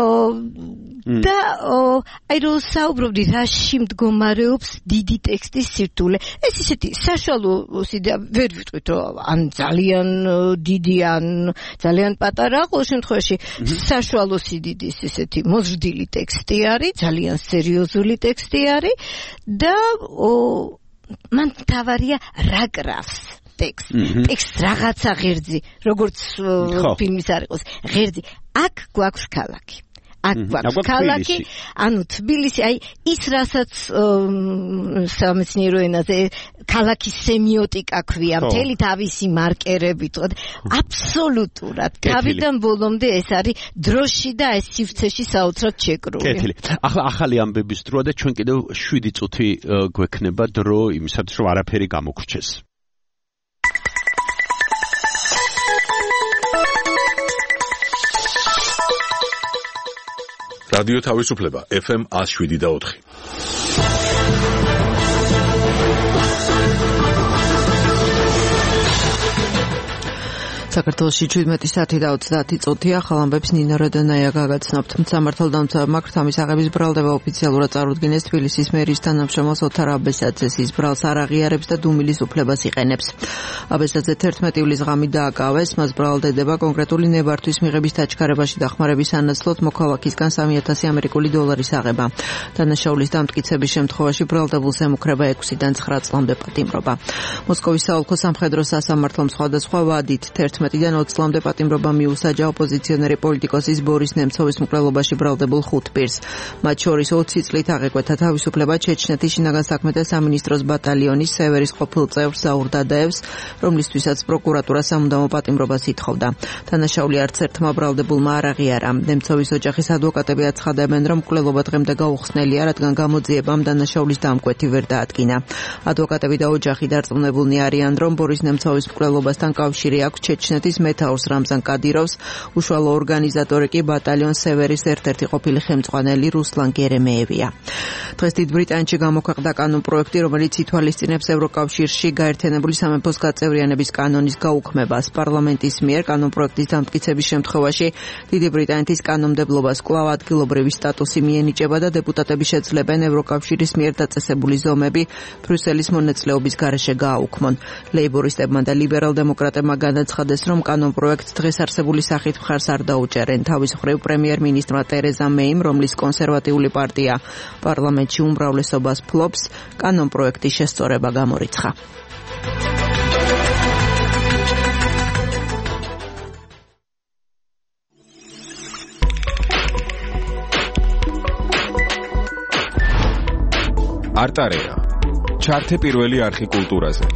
და აი რომ საუბრობდი რაში მდგომარეობს დიდი ტექსტის სირთულე, ეს ისეთი საშუალო სიდიდე ვერ ვიტყვით, რომ ან ძალიან დიდი ან ძალიან პატარა, ყოველ შემთხვევაში საშუალო სიდიდის ესეთი მოზრდილი ტექსტი არის, ძალიან სერიოზული ტექსტი არის და მან თავარია რა გრაფს ტექსტ ტექსტ რაღაცა ღერძი როგორც ფილმის არ იყოს ღერძი აქ გვაქვს ქალაქი აქ გვაქვს ქალაქი ანუ თბილისი აი ის რასაც სამეცნიერო ენაზე ქალაქის სემიოტიკა ქვია მთელი თავისი მარკერებით აბსოლუტურად თავიდან ბოლომდე ეს არის დროში და ეს სივრცეში საოცრად შეკრული კეთილი ახლა ახალი ამბების დროა და ჩვენ კიდევ შვიდი წუთი გვექნება დრო იმისათვის რომ არაფერი გამოგრჩეს რადიო თავისუფლება ეფ ემ one oh seven და four საქართველოში შვიდმეტი საათი და ოცდაათი წუთია ახალ ამბებს ნინო როდონაია გაგაცნობთ სამართალდამცავ მაკრთამის აღების ბრალდება ოფიციალურად წარუდგინეს თბილისის მერის თანამშრომელს ოთარ აბესაძეს ის ბრალს არ აღიარებს და დუმილის უფლებას იყენებს აბესაძე თერთმეტი ივლის ღამით დააკავეს მას ბრალდება კონკრეტული ნებართვის მიღების დაჩქარებაში დახმარების სანაცვლოდ მოქალაქისგან სამი ათასი ამერიკული დოლარის აღება დანაშაულის დამტკიცების შემთხვევაში ბრალდებულს ემუქრება ექვსიდან ცხრა წლამდე პატიმრობა მოსკოვის საოლქო სამხედრო სასამართლომ სხვადასხვა ვადით თერთმეტიდან ოცი წლამდე პატიმრობა მიუსაჯა ოპოზიციონერი პოლიტიკოსის ბორის ნემცოვის მკვლელობაში ბრალდებულ ხუთ პირს. მათ შორის ოცი წლით აღეკვეთა თავისუფლება ჩეჩნეთის შინაგან საქმეთა სამინისტროს ბატალიონის სევერის ყოფილ წევრს ზაურ დადაევს, რომლისთვისაც პროკურატურა სამუდამო პატიმრობას ითხოვდა. დანაშაული არც ერთმა ბრალდებულმა არ აღიარა. ნემცოვის ოჯახის ადვოკატები აცხადებენ, რომ მკვლელობა დღემდე გაუხსნელია, რადგან გამოძიებამ დანაშაულის დამკვეთი ვერ დაადგინა. ადვოკატები და ოჯახი დარწმუნებულნი არიან, რომ ბორის ნემცოვის მკვლელობასთან კავშირი აქვს ჩეჩნეთის მეთაურს რამზან კადიროვს, უშუალო ორგანიზატორი კი ბატალიონ სევერის ერთ-ერთი ყოფილი ხელმძღვანელი რუსლან გერემეევია. დღეს დიდ ბრიტანეთში გამოქვეყნდა კანონპროექტი, რომელიც ითვალისწინებს ევროკავშირში გაერთიანებული სამეფოს გაწევრიანების კანონის გაუქმებას. პარლამენტის მიერ კანონპროექტის დამტკიცების შემთხვევაში დიდი ბრიტანეთის კანონმდებლობას კვლავ ადგილობრივი სტატუსი მიენიჭება და დეპუტატები შეძლებენ ევროკავშირის მიერ დაწესებული ზომები ბრიუსელის მონაწილეობის გარეშე გააუქმონ. ლეიბორისტებმა და ლიბერალ-დემოკრატებმა განაცხადეს, რომ კანონპროექტს დღეს არსებული სახით მხარს არ დაუჭერენ. თავის მხრივ პრემიერ-მინისტრმა ტერეზა მეიმ, რომლის კონსერვატიული პარტია პარლამენტში უმრავლესობას ფლობს, კანონპროექტის შესწორება გამორიცხა. არტარეა. ჩართე პირველი არხი კულტურაზე.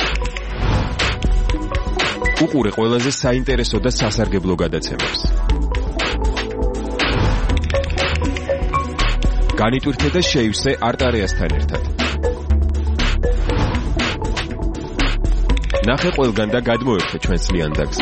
უყურე ყველაზე საინტერესო და სასარგებლო გადაცემებს. განიტვირთე და შეივსე არტარეასთან ერთად. ნახე ყველგან და გადმოერთე ჩვენს ლიანდაგს.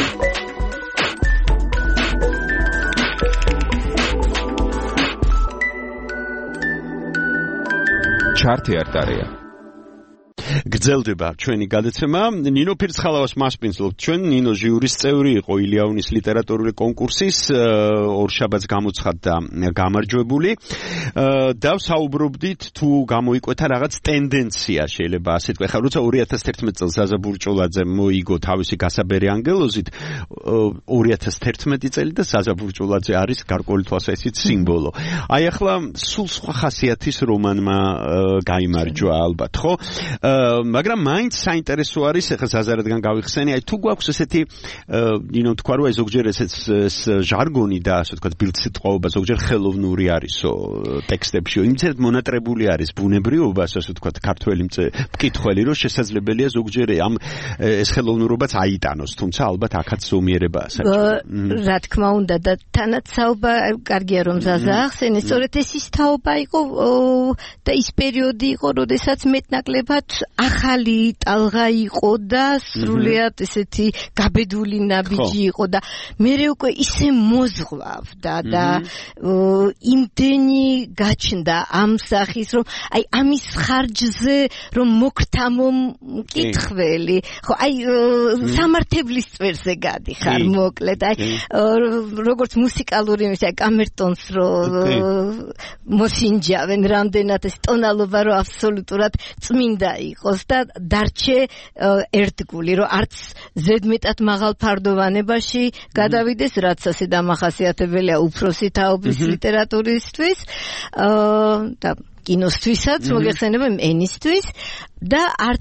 ჩართე არტარეა. გრძელდება ჩვენი გადაცემა. ნინო ფირცხალავას მასპინძლობთ ჩვენ. ნინო ჟიურის წევრი იყო ილიაუნის ლიტერატურული კონკურსის ორშაბათს გამოცხადდა გამარჯვებული. და საუბრობდით თუ გამოიკვეთა რაღაც ტენდენცია, შეიძლება ასე თქვა. ხა როცა ორი ათას თერთმეტი წელს ზაზა ბურჭულაძე მოიგო თავისი გასაბერი ანგელოზით, ორი ათას თერთმეტი წელი და ზაზა ბურჭულაძე არის გარკვეული თვალსაზრისით სიმბოლო. აი ახლა სულ სხვა ხასიათის რომანმა გაიმარჯვა ალბათ, ხო? მაგრამ მაინც საინტერესო არის, ეხლა ზაზარადგან გავიხსენი, აი თუ გვაქვს ესეთი ნინო თქვა რომ ზოგჯერ ესეც ჟარგონი და ასე ვთქვათ ბილდსიტყვაობა ზოგჯერ ხელოვნური არისო ტექსტებში, იმცერთ მონატრებული არის ბუნებრიობა, ასე ვთქვათ ქართველი მკითხველი, რომ შესაძლებელია ზოგჯერ ამ ეს ხელოვნურობაც აიტანოს, თუმცა ალბათ აქაც ზომიერებაა საჭირო. რა თქმა უნდა და თანაც საუბა კარგია რომ ზაზა ახსენე, სწორედ ეს ის თაობა იყო და ის პერიოდი იყო, როდესაც მეტნაკლებად ახალი ტალღა იყო და სრულიად ესეთი გაბედული ნაბიჯი იყო და მე უკვე ისე მოზღვავდა და იმდენი გაჩნდა ამ სახის რომ აი ამის ხარჯზე რომ მოგთამო მკითხველი ხო აი სამართებლის წვერზე გადიხარ მოკლედ აი როგორც მუსიკალური იმის აი კამერტონს რო მოსინჯავენ რამდენად ეს ტონალობა რო აბსოლუტურად წმინდა იყოს და დარჩე ერთგული რომ არც ზედმეტად მაღალ ფარდოვანებაში გადავიდეს რაც ასე დამახასიათებელია უფროსი თაობის ლიტერატურისთვის და კინოსთვისაც მოგეხსენება ენისთვის და არც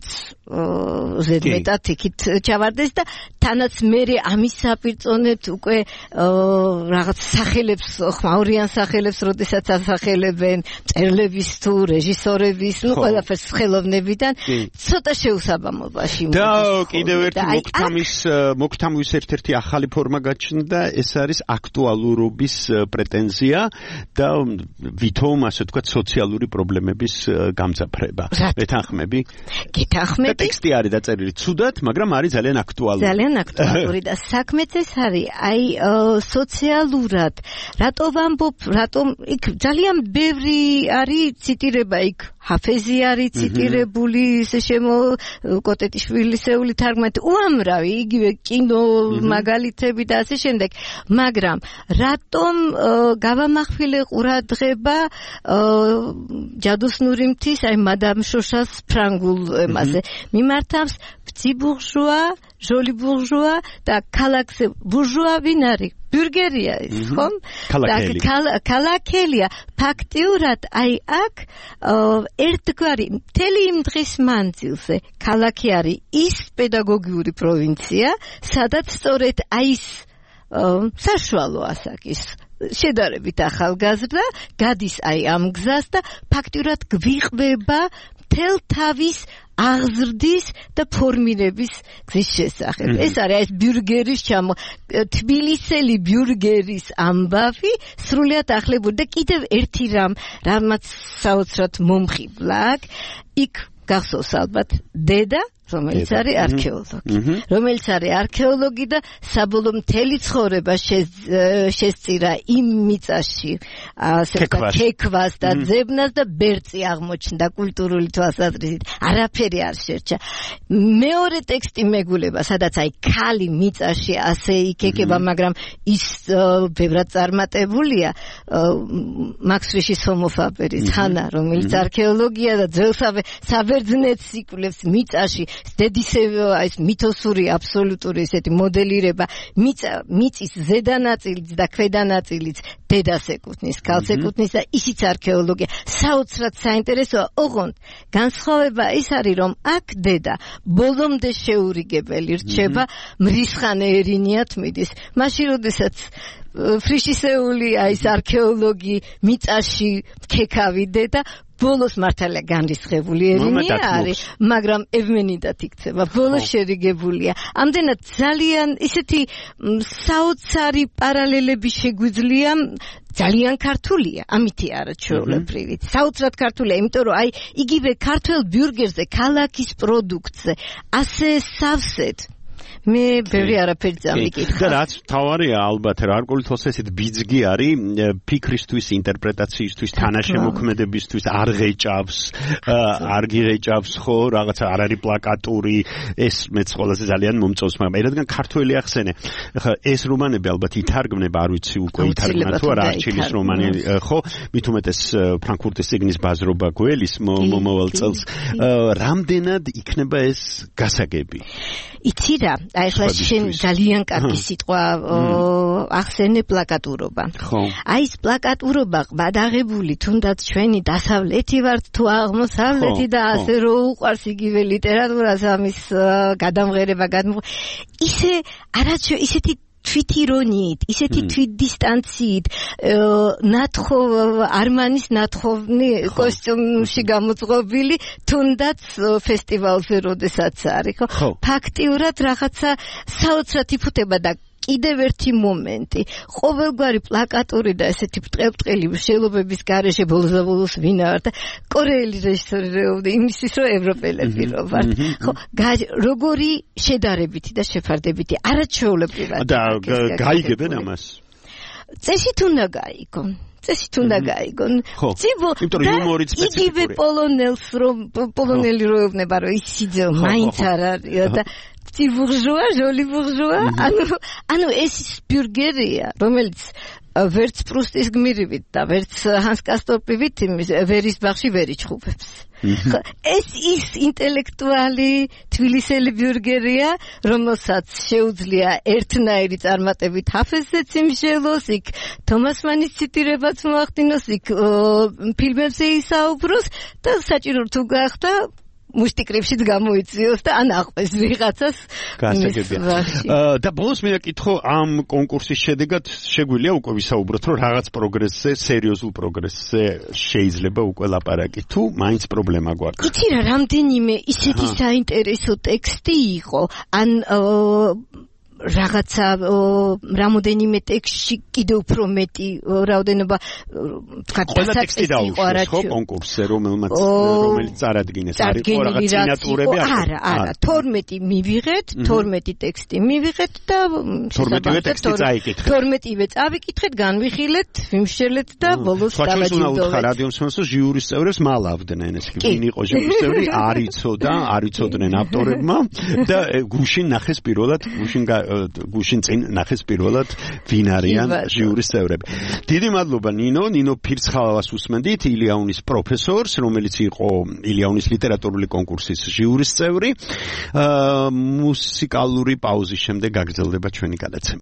ზედმეტად იქით ჩავარდეს და თანაც მე ამის საპირწონეთ უკვე რაღაც სახელებს ხმაურიან სახელებს როდესაც ასახელებენ წერლების თუ რეჟისორების ნუ ყველაფერს ხელოვნებიდან ცოტა შეუსაბამობაში და კიდევ ერთი მოგთამის მოგთამის ერთ-ერთი ახალი ფორმა გაჩნდა ეს არის აქტუალურობის პრეტენზია და ვითომ ასე თქვა სოციალური პრობლემების გამძაფრება მეთანხმები გეთანხმები ტექსტი არის დაწერილი ცუდად მაგრამ არის ძალიან აქტუალური ძალიან აქტუალური და საქმეც ეს არის აი სოციალურად რატო ვამბობ რატომ იქ ძალიან ბევრი არის ციტირება იქ ჰაფეზი არის ციტირებული ისე შემო კოტეტიშვილისეული თარგმანით უამრავი იგივე კინო მაგალითები და ასე შემდეგ მაგრამ რატომ გავამახვილე ყურადღება ჯადოსნური მთის აი მადამ შოშას ფრანგულ ემაზე მიმართავს petit bourgeois joli bourgeois და ქალაქზე bourgeois ვინ არის ბურგერია ის ხომ და ქალაქელია ფაქტიურად აი აქ ერთგვარი მთელი იმ დღის მანძილზე ქალაქი არის ის პედაგოგიური პროვინცია სადაც სწორედ აი ის საშუალო ასაკის შედარებით ახალგაზრდა გადის აი ამ გზას და ფაქტიურად გვიყვება მთელ თავის აღზრდის და ფორმირების გზის შესახებ. ეს არის ეს ბურგერის ჩამო თბილისელი ბურგერის ამბავი სრულიად ახლებური და კიდევ ერთი რამ რამაც საოცრად მომხიბლა იქ გახსოვს ალბათ დედა რომელიც არის არქეოლოგი რომელიც არის არქეოლოგი და საბოლოო მთელი ცხოვრება შესწირა იმ მიწაში ასე თექვას და ძებნას და ბერწი აღმოჩნდა კულტურული თვალსაზრისით არაფერი არ შერჩა მეორე ტექსტი მეგულება სადაც აი ქალი მიწაში ასე იქეკება მაგრამ ის ბევრად წარმატებულია მაქსრიშის ჰომოფაბერის ხანა რომელიც არქეოლოგია და ძველსავე საბერძნეთს იკვლევს მიწაში დედისევე ეს მითოსური აბსოლუტური ესეთი მოდელირება მიწა მიწის ზედა ნაწილიც და ქვედა ნაწილიც დედას ეკუთვნის ქალს ეკუთვნის და ისიც არქეოლოგია საოცრად საინტერესოა ოღონდ განსხვავება ის არის რომ აქ დედა ბოლომდე შეურიგებელი რჩება მრისხანე ერინიათ მიდის მაშინ როდესაც ფრიშისეული აი ეს არქეოლოგი მიწაში ქეკავი დედა ბოლოს მართალია განრისხებული ერინია არის, მაგრამ ევმენიდად იქცება. ბოლოს შერიგებულია. ამდენად ძალიან ისეთი საოცარი პარალელები შეგვიძლია ძალიან ქართულია, ამითი არა ჩვეულებრივი. საოცრად ქართულია, იმიტომ რომ აი იგივე ქართულ ბიურგერზე, ქალაქის პროდუქტზე, ასე სავსედ მე ბევრი არაფერი წამიკითხა. და რაც თავარია ალბათ რა არკოლითოს ესეთ ბიძგი არის ფიქრისთვის, ინტერპრეტაციისთვის, თანაშემოქმედებისთვის არ ღეჭავს, არ გიღეჭავს ხო, რაღაცა არ არის პლაკატური, ეს მეც ყველაზე ძალიან მომწონს, მაგრამ რადგან ქართველი ახსენე. ხა ეს რომანები ალბათ ითარგმნება, არ ვიცი უკვე ითარგმნა თუ არა არჩილის რომანი, ხო? მით უმეტეს ფრანკფურტის სიგნის ბაზრობა გველის მომავალ წელს. რამდენად იქნება ეს გასაგები? იცი რა, აი ახლა შენ ძალიან კარგი სიტყვა ახსენე პლაკატურობა. აი ეს პლაკატურობა გადაღებული თუნდაც ჩვენი დასავლეთი ვართ თუ აღმოსავლეთი და ასე რო უყვარს იგივე ლიტერატურას ამის გადამღერება გადმო ისე არაჩვე ისეთი თვითირონიით, ისეთი თვითდისტანციით, ნათხოვ არმანის ნათხოვნი კოსტიუმში გამოწყობილი, თუნდაც ფესტივალზე როდესაც არის, ხო? ფაქტიურად რაღაცა საოცრად იფუთება და კიდევ ერთი მომენტი. ყოველგვარი პლაკატური და ესეთი ბრტყელბრტყელი მშელობების გარეშე ბოლოს ვინ არ და კორეელი რეჟისორი იმისთვის რომ ევროპელები რო ვართ. ხო, როგორი შედარებითი და შეფარდებითი არაჩვეულებრივად და გაიგებენ ამას. წესით უნდა გაიგონ. წესით უნდა გაიგონ. ციბო და იგივე პოლონელს რომ პოლონელი რო ეუბნება რომ ის სიძე მაინც არ არის და petit bourgeois, joli bourgeois. ანუ ანუ ეს ბურგერია, რომელიც ვერც პრუსტის გმირივით და ვერც ჰანს კასტორპივით ვერის ბაღში ვერ იჩხუბებს. ეს ის ინტელექტუალი თბილისელი ბურგერია, რომელსაც შეუძლია ერთნაირი წარმატებით ჰაფეზზეც იმშელოს, იქ თომას მანის ციტირებაც მოახდინოს, იქ ფილმებზე ისაუბროს და საჭირო თუ გახდა მუსტიკრიფშიც გამოიწვიოს და ან აყვეს ვიღაცას გასაგებია. და ბოლოს მე აკითხო ამ კონკურსის შედეგად შეგვიძლია უკვე ვისაუბროთ რომ რაღაც პროგრესზე, სერიოზულ პროგრესზე შეიძლება უკვე ლაპარაკი თუ მაინც პრობლემა გვაქვს. იცი რა, რამდენიმე ისეთი საინტერესო ტექსტი იყო, ან რაღაცა რამოდენიმე ტექსტში კიდევ უფრო მეტი რაოდენობა გადასაწყვეტი იყო არაჩვეულ კონკურსზე რომელმაც რომელიც წარადგინეს არის ხო რაღაც სინატურები არა არა თორმეტი მივიღეთ თორმეტი ტექსტი მივიღეთ და თორმეტივე ტექსტი წაიკითხეთ თორმეტივე წავიკითხეთ განვიხილეთ ვიმშელეთ და ბოლოს დავაჯილდოვეთ სხვა რადიო მსმენელს ჟიურის წევრებს მალავდნენ ეს ვინ იყო ჟიურის წევრი არ იცოდა არ იცოდნენ ავტორებმა და გუშინ ნახეს პირველად გუშინ გუშინ წინ ნახეს პირველად ვინ არიან ჟიურის წევრები. დიდი მადლობა ნინო, ნინო ფირცხალავას უსმენდით, ილიაუნის პროფესორს, რომელიც იყო ილიაუნის ლიტერატურული კონკურსის ჟიურის წევრი. მუსიკალური პაუზის შემდეგ გაგრძელდება ჩვენი გადაცემა.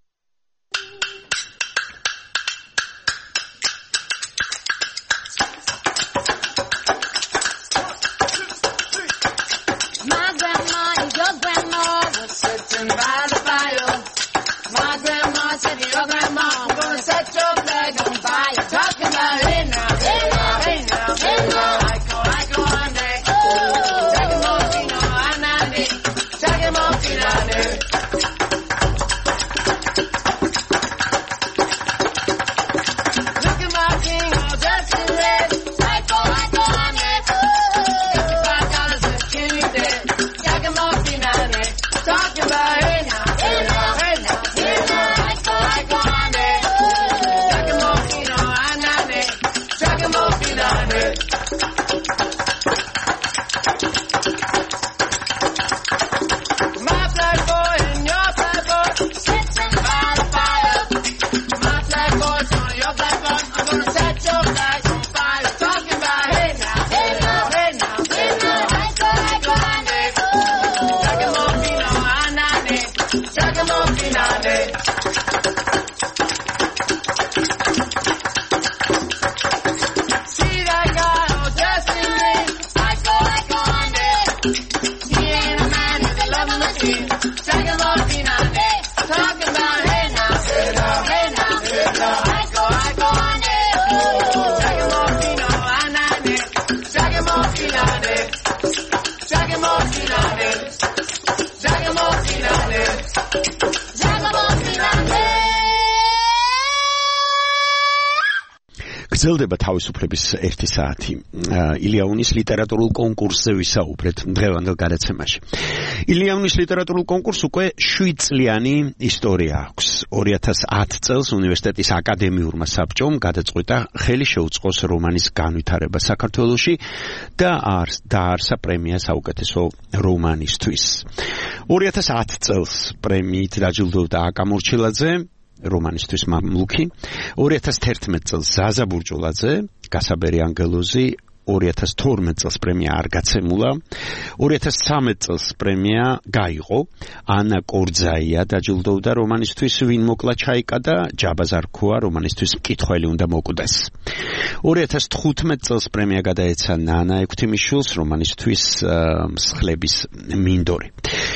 გრძელდება თავისუფლების ერთი საათი. ილიაუნის ლიტერატურულ კონკურსზე ვისაუბრეთ დღევანდელ გადაცემაში. ილიაუნის ლიტერატურულ კონკურსს უკვე შვიდ წლიანი ისტორია აქვს. ორი ათას ათი წელს უნივერსიტეტის აკადემიურმა საბჭომ გადაწყვიტა ხელი შეუწყოს რომანის განვითარება საქართველოში და დაარსა პრემია საუკეთესო რომანისთვის. ორი ათას ათი წელს პრემიით დაჯილდოვდა აკა მორჩილაძე რომანისთვის მამლუქი, ორი ათას თერთმეტ წელს ზაზა ბურჭულაძე, გასაბერი ანგელოზი, ორი ათას თორმეტ წელს პრემია არ გაცემულა, ორი ათას ცხრამეტ წელს პრემია გაიღო, ანა კორძაია დაჯილდოვდა რომანისთვის ვინ მოკლა ჩაიკა და ჯაბაზ არ ქოა რომანისთვის მკითხველი უნდა მოკვდეს. ორი ათას თხუთმეტ წელს პრემია გადაეცა ნანა ექვთიმიშვილს რომანისთვის მსხლების მინდორი.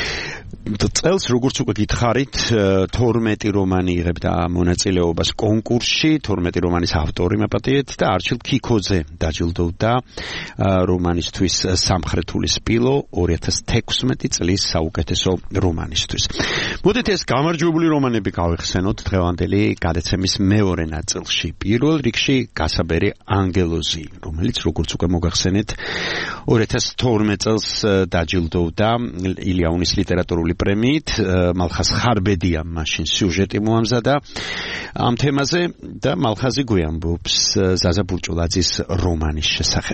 წელს როგორც უკვე გითხარით თორმეტი რომანი იღებდა მონაწილეობას კონკურსში, თორმეტი რომანის ავტორი მაპატიეთ და არჩილ ქიქოძე დაჯილდოვდა რომანისთვის სამხრეთული სპილო ორი ათას თექვსმეტი წლის საუკეთესო რომანისთვის. მოდით ეს გამარჯვებული რომანები გავიხსენოთ დღევანდელი გადაცემის მეორე ნაწილში. პირველ რიგში გასაბერი ანგელოზი, რომელიც როგორც უკვე მოგახსენეთ ორი ათას თორმეტ წელს დაჯილდოვდა ილიაუნის ლიტერატურული პრემიით, მალხაზ ხარბედიამ მაშინ სიუჟეტი მოამზადა ამ თემაზე და მალხაზი გვიამბობს ზაზა ბურჭულაძის რომანის შესახებ.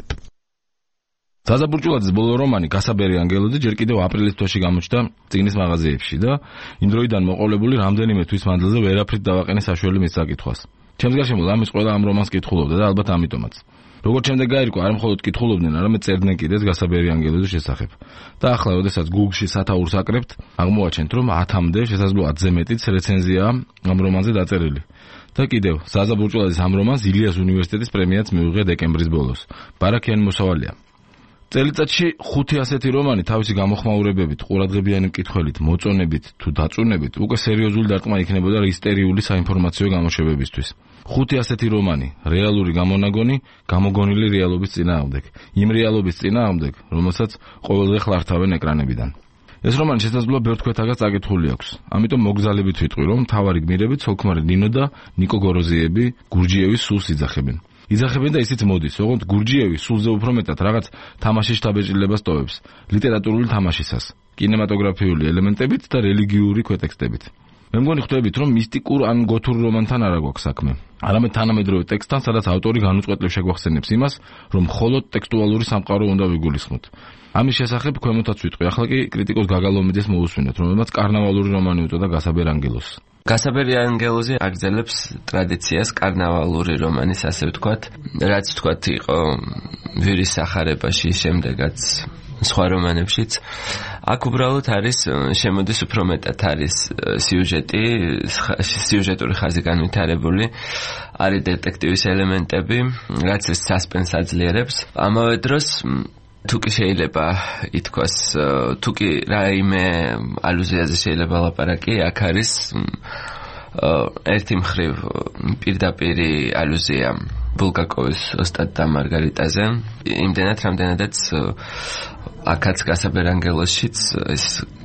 ზაზა ბურჭულაძის ბოლო რომანი გასაბერი ანგელოზი ჯერ კიდევ აპრილის თვეში გამოჩნდა წიგნის მაღაზიებში და იმ დროიდან მოყოლებული რამდენიმე თვის მანძილზე ვერაფრით დავაყენე საშველი მის საკითხვას. ჩემს გარშემო ამის ყველა ამ რომანს კითხულობდა და ალბათ ამიტომაც. როგორც შემდეგ გაირკვა, არ მხოლოდ კითხულობდნენ, არამედ წერდნენ კიდეც გასაბერი ანგელოზის შესახებ. და ახლა, როდესაც Google-ში სათაურს აკრებთ, აღმოვაჩენთ, რომ ათამდე, შესაძლოა ათზე მეტიც რეცენზიაა ამ რომანზე დაწერილი. და კიდევ, ზაზა ბურჭულაძის ამ რომანს ილიას უნივერსიტეტის პრემიაც მიუღია დეკემბრის ბოლოს. ბარაქიანი მოსავალია. წელიწადში ხუთი ასეთი რომანი თავისი გამოხმაურებებით, ყურადღებიანი მკითხველით, მოწონებით თუ დაწუნებით უკვე სერიოზული დარტყმა იქნებოდა ისტერიული საინფორმაციო გამოშვებებისთვის. ხუთი ასეთი რომანი, რეალური გამონაგონი, გამოგონილი რეალობის წინააღმდეგ, იმ რეალობის წინააღმდეგ, რომელსაც ყოველდღე ხლართავენ ეკრანებიდან. ეს რომანი შესაძლოა ბევრ თქვენთაგაც წაკითხული აქვს. ამიტომ მოგზალებით ვიტყვი, რომ მთავარი გმირები ცოლ-ქმარი ნინო და ნიკო გოროზიები გურჯიევის სულს იძახებენ. იძახებენ და ისიც მოდის, ოღონდ გურჯიევი სულზე უფრო მეტად რაღაც თამაშის შთაბეჭდილებას ტოვებს, ლიტერატურული თამაშისას, კინემატოგრაფიული ელემენტებით და რელიგიური ქვეტექსტებით. მე მგონი ხვდებით, რომ მისტიკურ ან გოთურ რომანთან არ აქვს საქმე. არამედ თანამედროვე ტექსტთან, სადაც ავტორი განუწყვეტლივ შეგვახსენებს იმას, რომ მხოლოდ ტექსტუალური სამყარო უნდა ვიგულისხმოთ. ამის შესახებ ქვემოთაც ვიტყვი, ახლა კი კრიტიკოს გაგალომიძეს მოусვინოთ, რომელმაც კარნავალური რომანი უწოდა გასაბერ ანგელოს. გასაბერი ანგელოზი აგრძელებს ტრადიციას კარნავალური რომანის, ასე ვთქვათ, რაც ვთქვათ იყო ვირის სახარებაში, შემდეგაც სხვა რომანებშიც. აქ უბრალოდ არის შემოდის უფრო მეტად არის სიუჟეტი, სიუჟეტური ხაზი განვითარებული, არის დეტექტივის ელემენტები, რაც ეს სასპენს აძლიერებს. ამავე დროს თუკი შეიძლება ითქვას, თუკი რაიმე ალუზიაზე შეიძლება ლაპარაკი, აქ არის ერთი მხრივ პირდაპირი ალუზია ბულგაკოვის ოსტატ და მარგარიტაზე, იმდენად რამდენადაც აქაც გასაბერ ანგელოსშიც ეს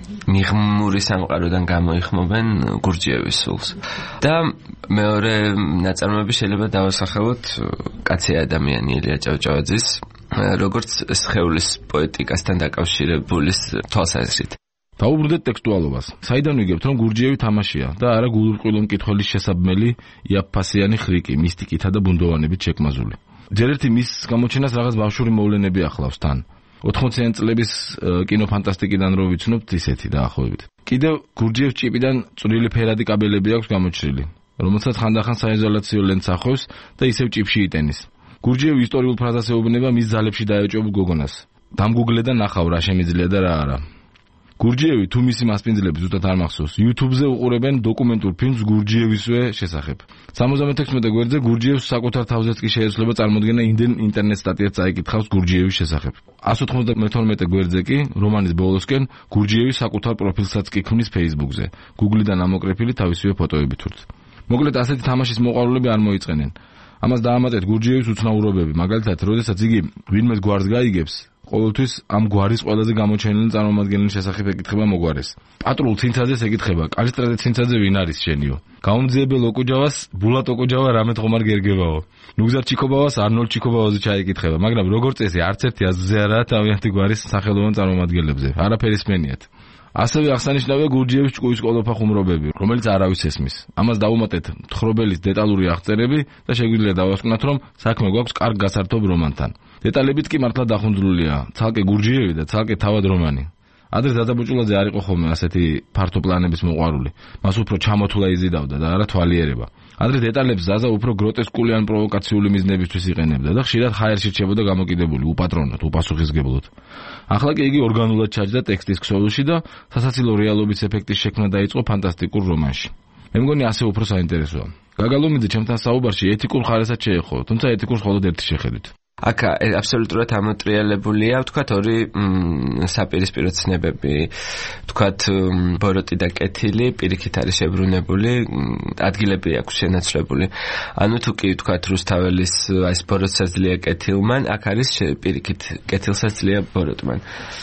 მიღმური სამყაროდან გამოიხმობენ გურჯიევის სულს. და მეორე ნაწარმოები შეიძლება დავასახელოთ კაცი ადამიანი ილია ჭავჭავაძის, როგორც სხეულის პოეტიკასთან დაკავშირებული თვალსაზრისით. დაუბრუნდეთ ტექსტუალობას. საიდან ვიგებთ, რომ გურჯიევი თამაშია და არა გულურყვილო მკითხველის შესაბმელი იაფფასიანი ხრიკი, მისტიკითა და ბუნდოვანებით შექმაზული. ჯერ ერთი მის გამოჩენას რაღაც ბავშვური მოვლენები ახლავს თან. ოთხმოციანი წლების კინოფანტასტიკიდან რო ვიცნობთ ისეთი დაახლოებით. კიდევ გურჯიევს ჭიპიდან წვრილი ფერადი კაბელები აქვს გამოჩრილი, რომელსაც ხანდახან საიზოლაციო ლენტს ახევს და ისევ ჭიფში იტენის. გურჯიევი ისტორიულ ფრაზას ეუბნება მის ძალებში დაეჭვებულ გოგონას. დამგუგლე და ნახავ რა შემიძლია და რა არა. გურჯიევი თუ მისი მასპინძლები ზუსტად არ მახსოვს, YouTube-ზე უყურებენ დოკუმენტურ ფილმს გურჯიევისვე შესახებ. სამოცდამეთექვსმეტე გვერდზე გურჯიევს საკუთარ თავზეც კი შეეძლება წარმოდგენა იმდენ ინტერნეტ სტატიას წაიკითხავს გურჯიევის შესახებ. ას ოთხმოცდამეთორმეტე გვერდზე კი რომანის ბოლოსკენ გურჯიევი საკუთარ პროფილსაც კი ქმნის Facebook-ზე, Google-დან ამოკრეფილი თავისივე ფოტოებით ვთქვით. მოკლედ ასეთი თამაშის მოყვარულები არ მოიწენენ. ამას დაამატეთ გურჯიევის უცნაურობები, მაგალითად, როდესაც იგი ვინმეს გვარს გაიგებს, ყოველთვის ამ გვარის ყველაზე გამოჩენილი წარმომადგენლის შესახებ ეკითხება მოგვარეს. პატრულ ცინცაძეს ეკითხება, კალისტრატე ცინცაძე ვინ არის შენიო? გამომძიებელ ოკუჯავას ბულატ ოკუჯავა რამეთ ხომარ გერგებაო. ნუგზარ ჩიკობავას არნოლდ ჩიკობავაზე ჩაიკითხება, მაგრამ როგორც წესი არც ერთი აზრზე არაა თავიანთი გვარის სახელოვან წარმომადგენლებზე. არაფერი სმენიათ. ასევე აღსანიშნავია გურჯიევის ჭკუის ყოლოფა ხუმრობები, რომელიც არავის ესმის. ამას დავუმატეთ მთხრობელის დეტალური აღწერები და შეგვიძლია დავასკვნათ, რომ საქმე გვაქვს კარგ გასართობ რომანთან. დეტალებით კი მართლა დახუნძრულია, ცალკე გურჯიევი და ცალკე თავად რომანი. ადრე ზადაბუჭულაძე არ იყო ხოლმე ასეთი ფართო პლანების მოყვარული. მას უფრო ჩამოთვლა იზიდავდა და არა თვალიერება. ადრე დეტალებს ზაზა უფრო გროტესკული ან პროვოკაციული მიზნებისთვის იყენებდა და ხშირად ჰაერში რჩებოდა გამოკიდებული უპატრონოდ, უპასუხისგებლოდ. ახლა კი იგი ორგანულად ჩაჯდა ტექსტის ქსოვილში და სასაცილო რეალობის ეფექტის შექმნა დაიწყო ფანტასტიკურ რომანში. მე მგონი ასე უფრო საინტერესოა. გაგალომიძე ჩემთან საუბარში ეთიკურ ხარესაც შეეხო, თუმცა ეთიკურს მხოლოდ ერთი შეხედვით. აქ აბსოლუტურად ამოტრიალებულია, ვთქვათ, ორი საპირისპირო ცნებები, ვთქვათ, ბოროტი და კეთილი, პირიქით არის შებრუნებული, ადგილები აქვს შენაცვლებული. ანუ თუ კი ვთქვათ, რუსთაველის ეს ბოროტსაც ძლია კეთილმან, აქ არის პირიქით კეთილსაც ძლია ბოროტმან.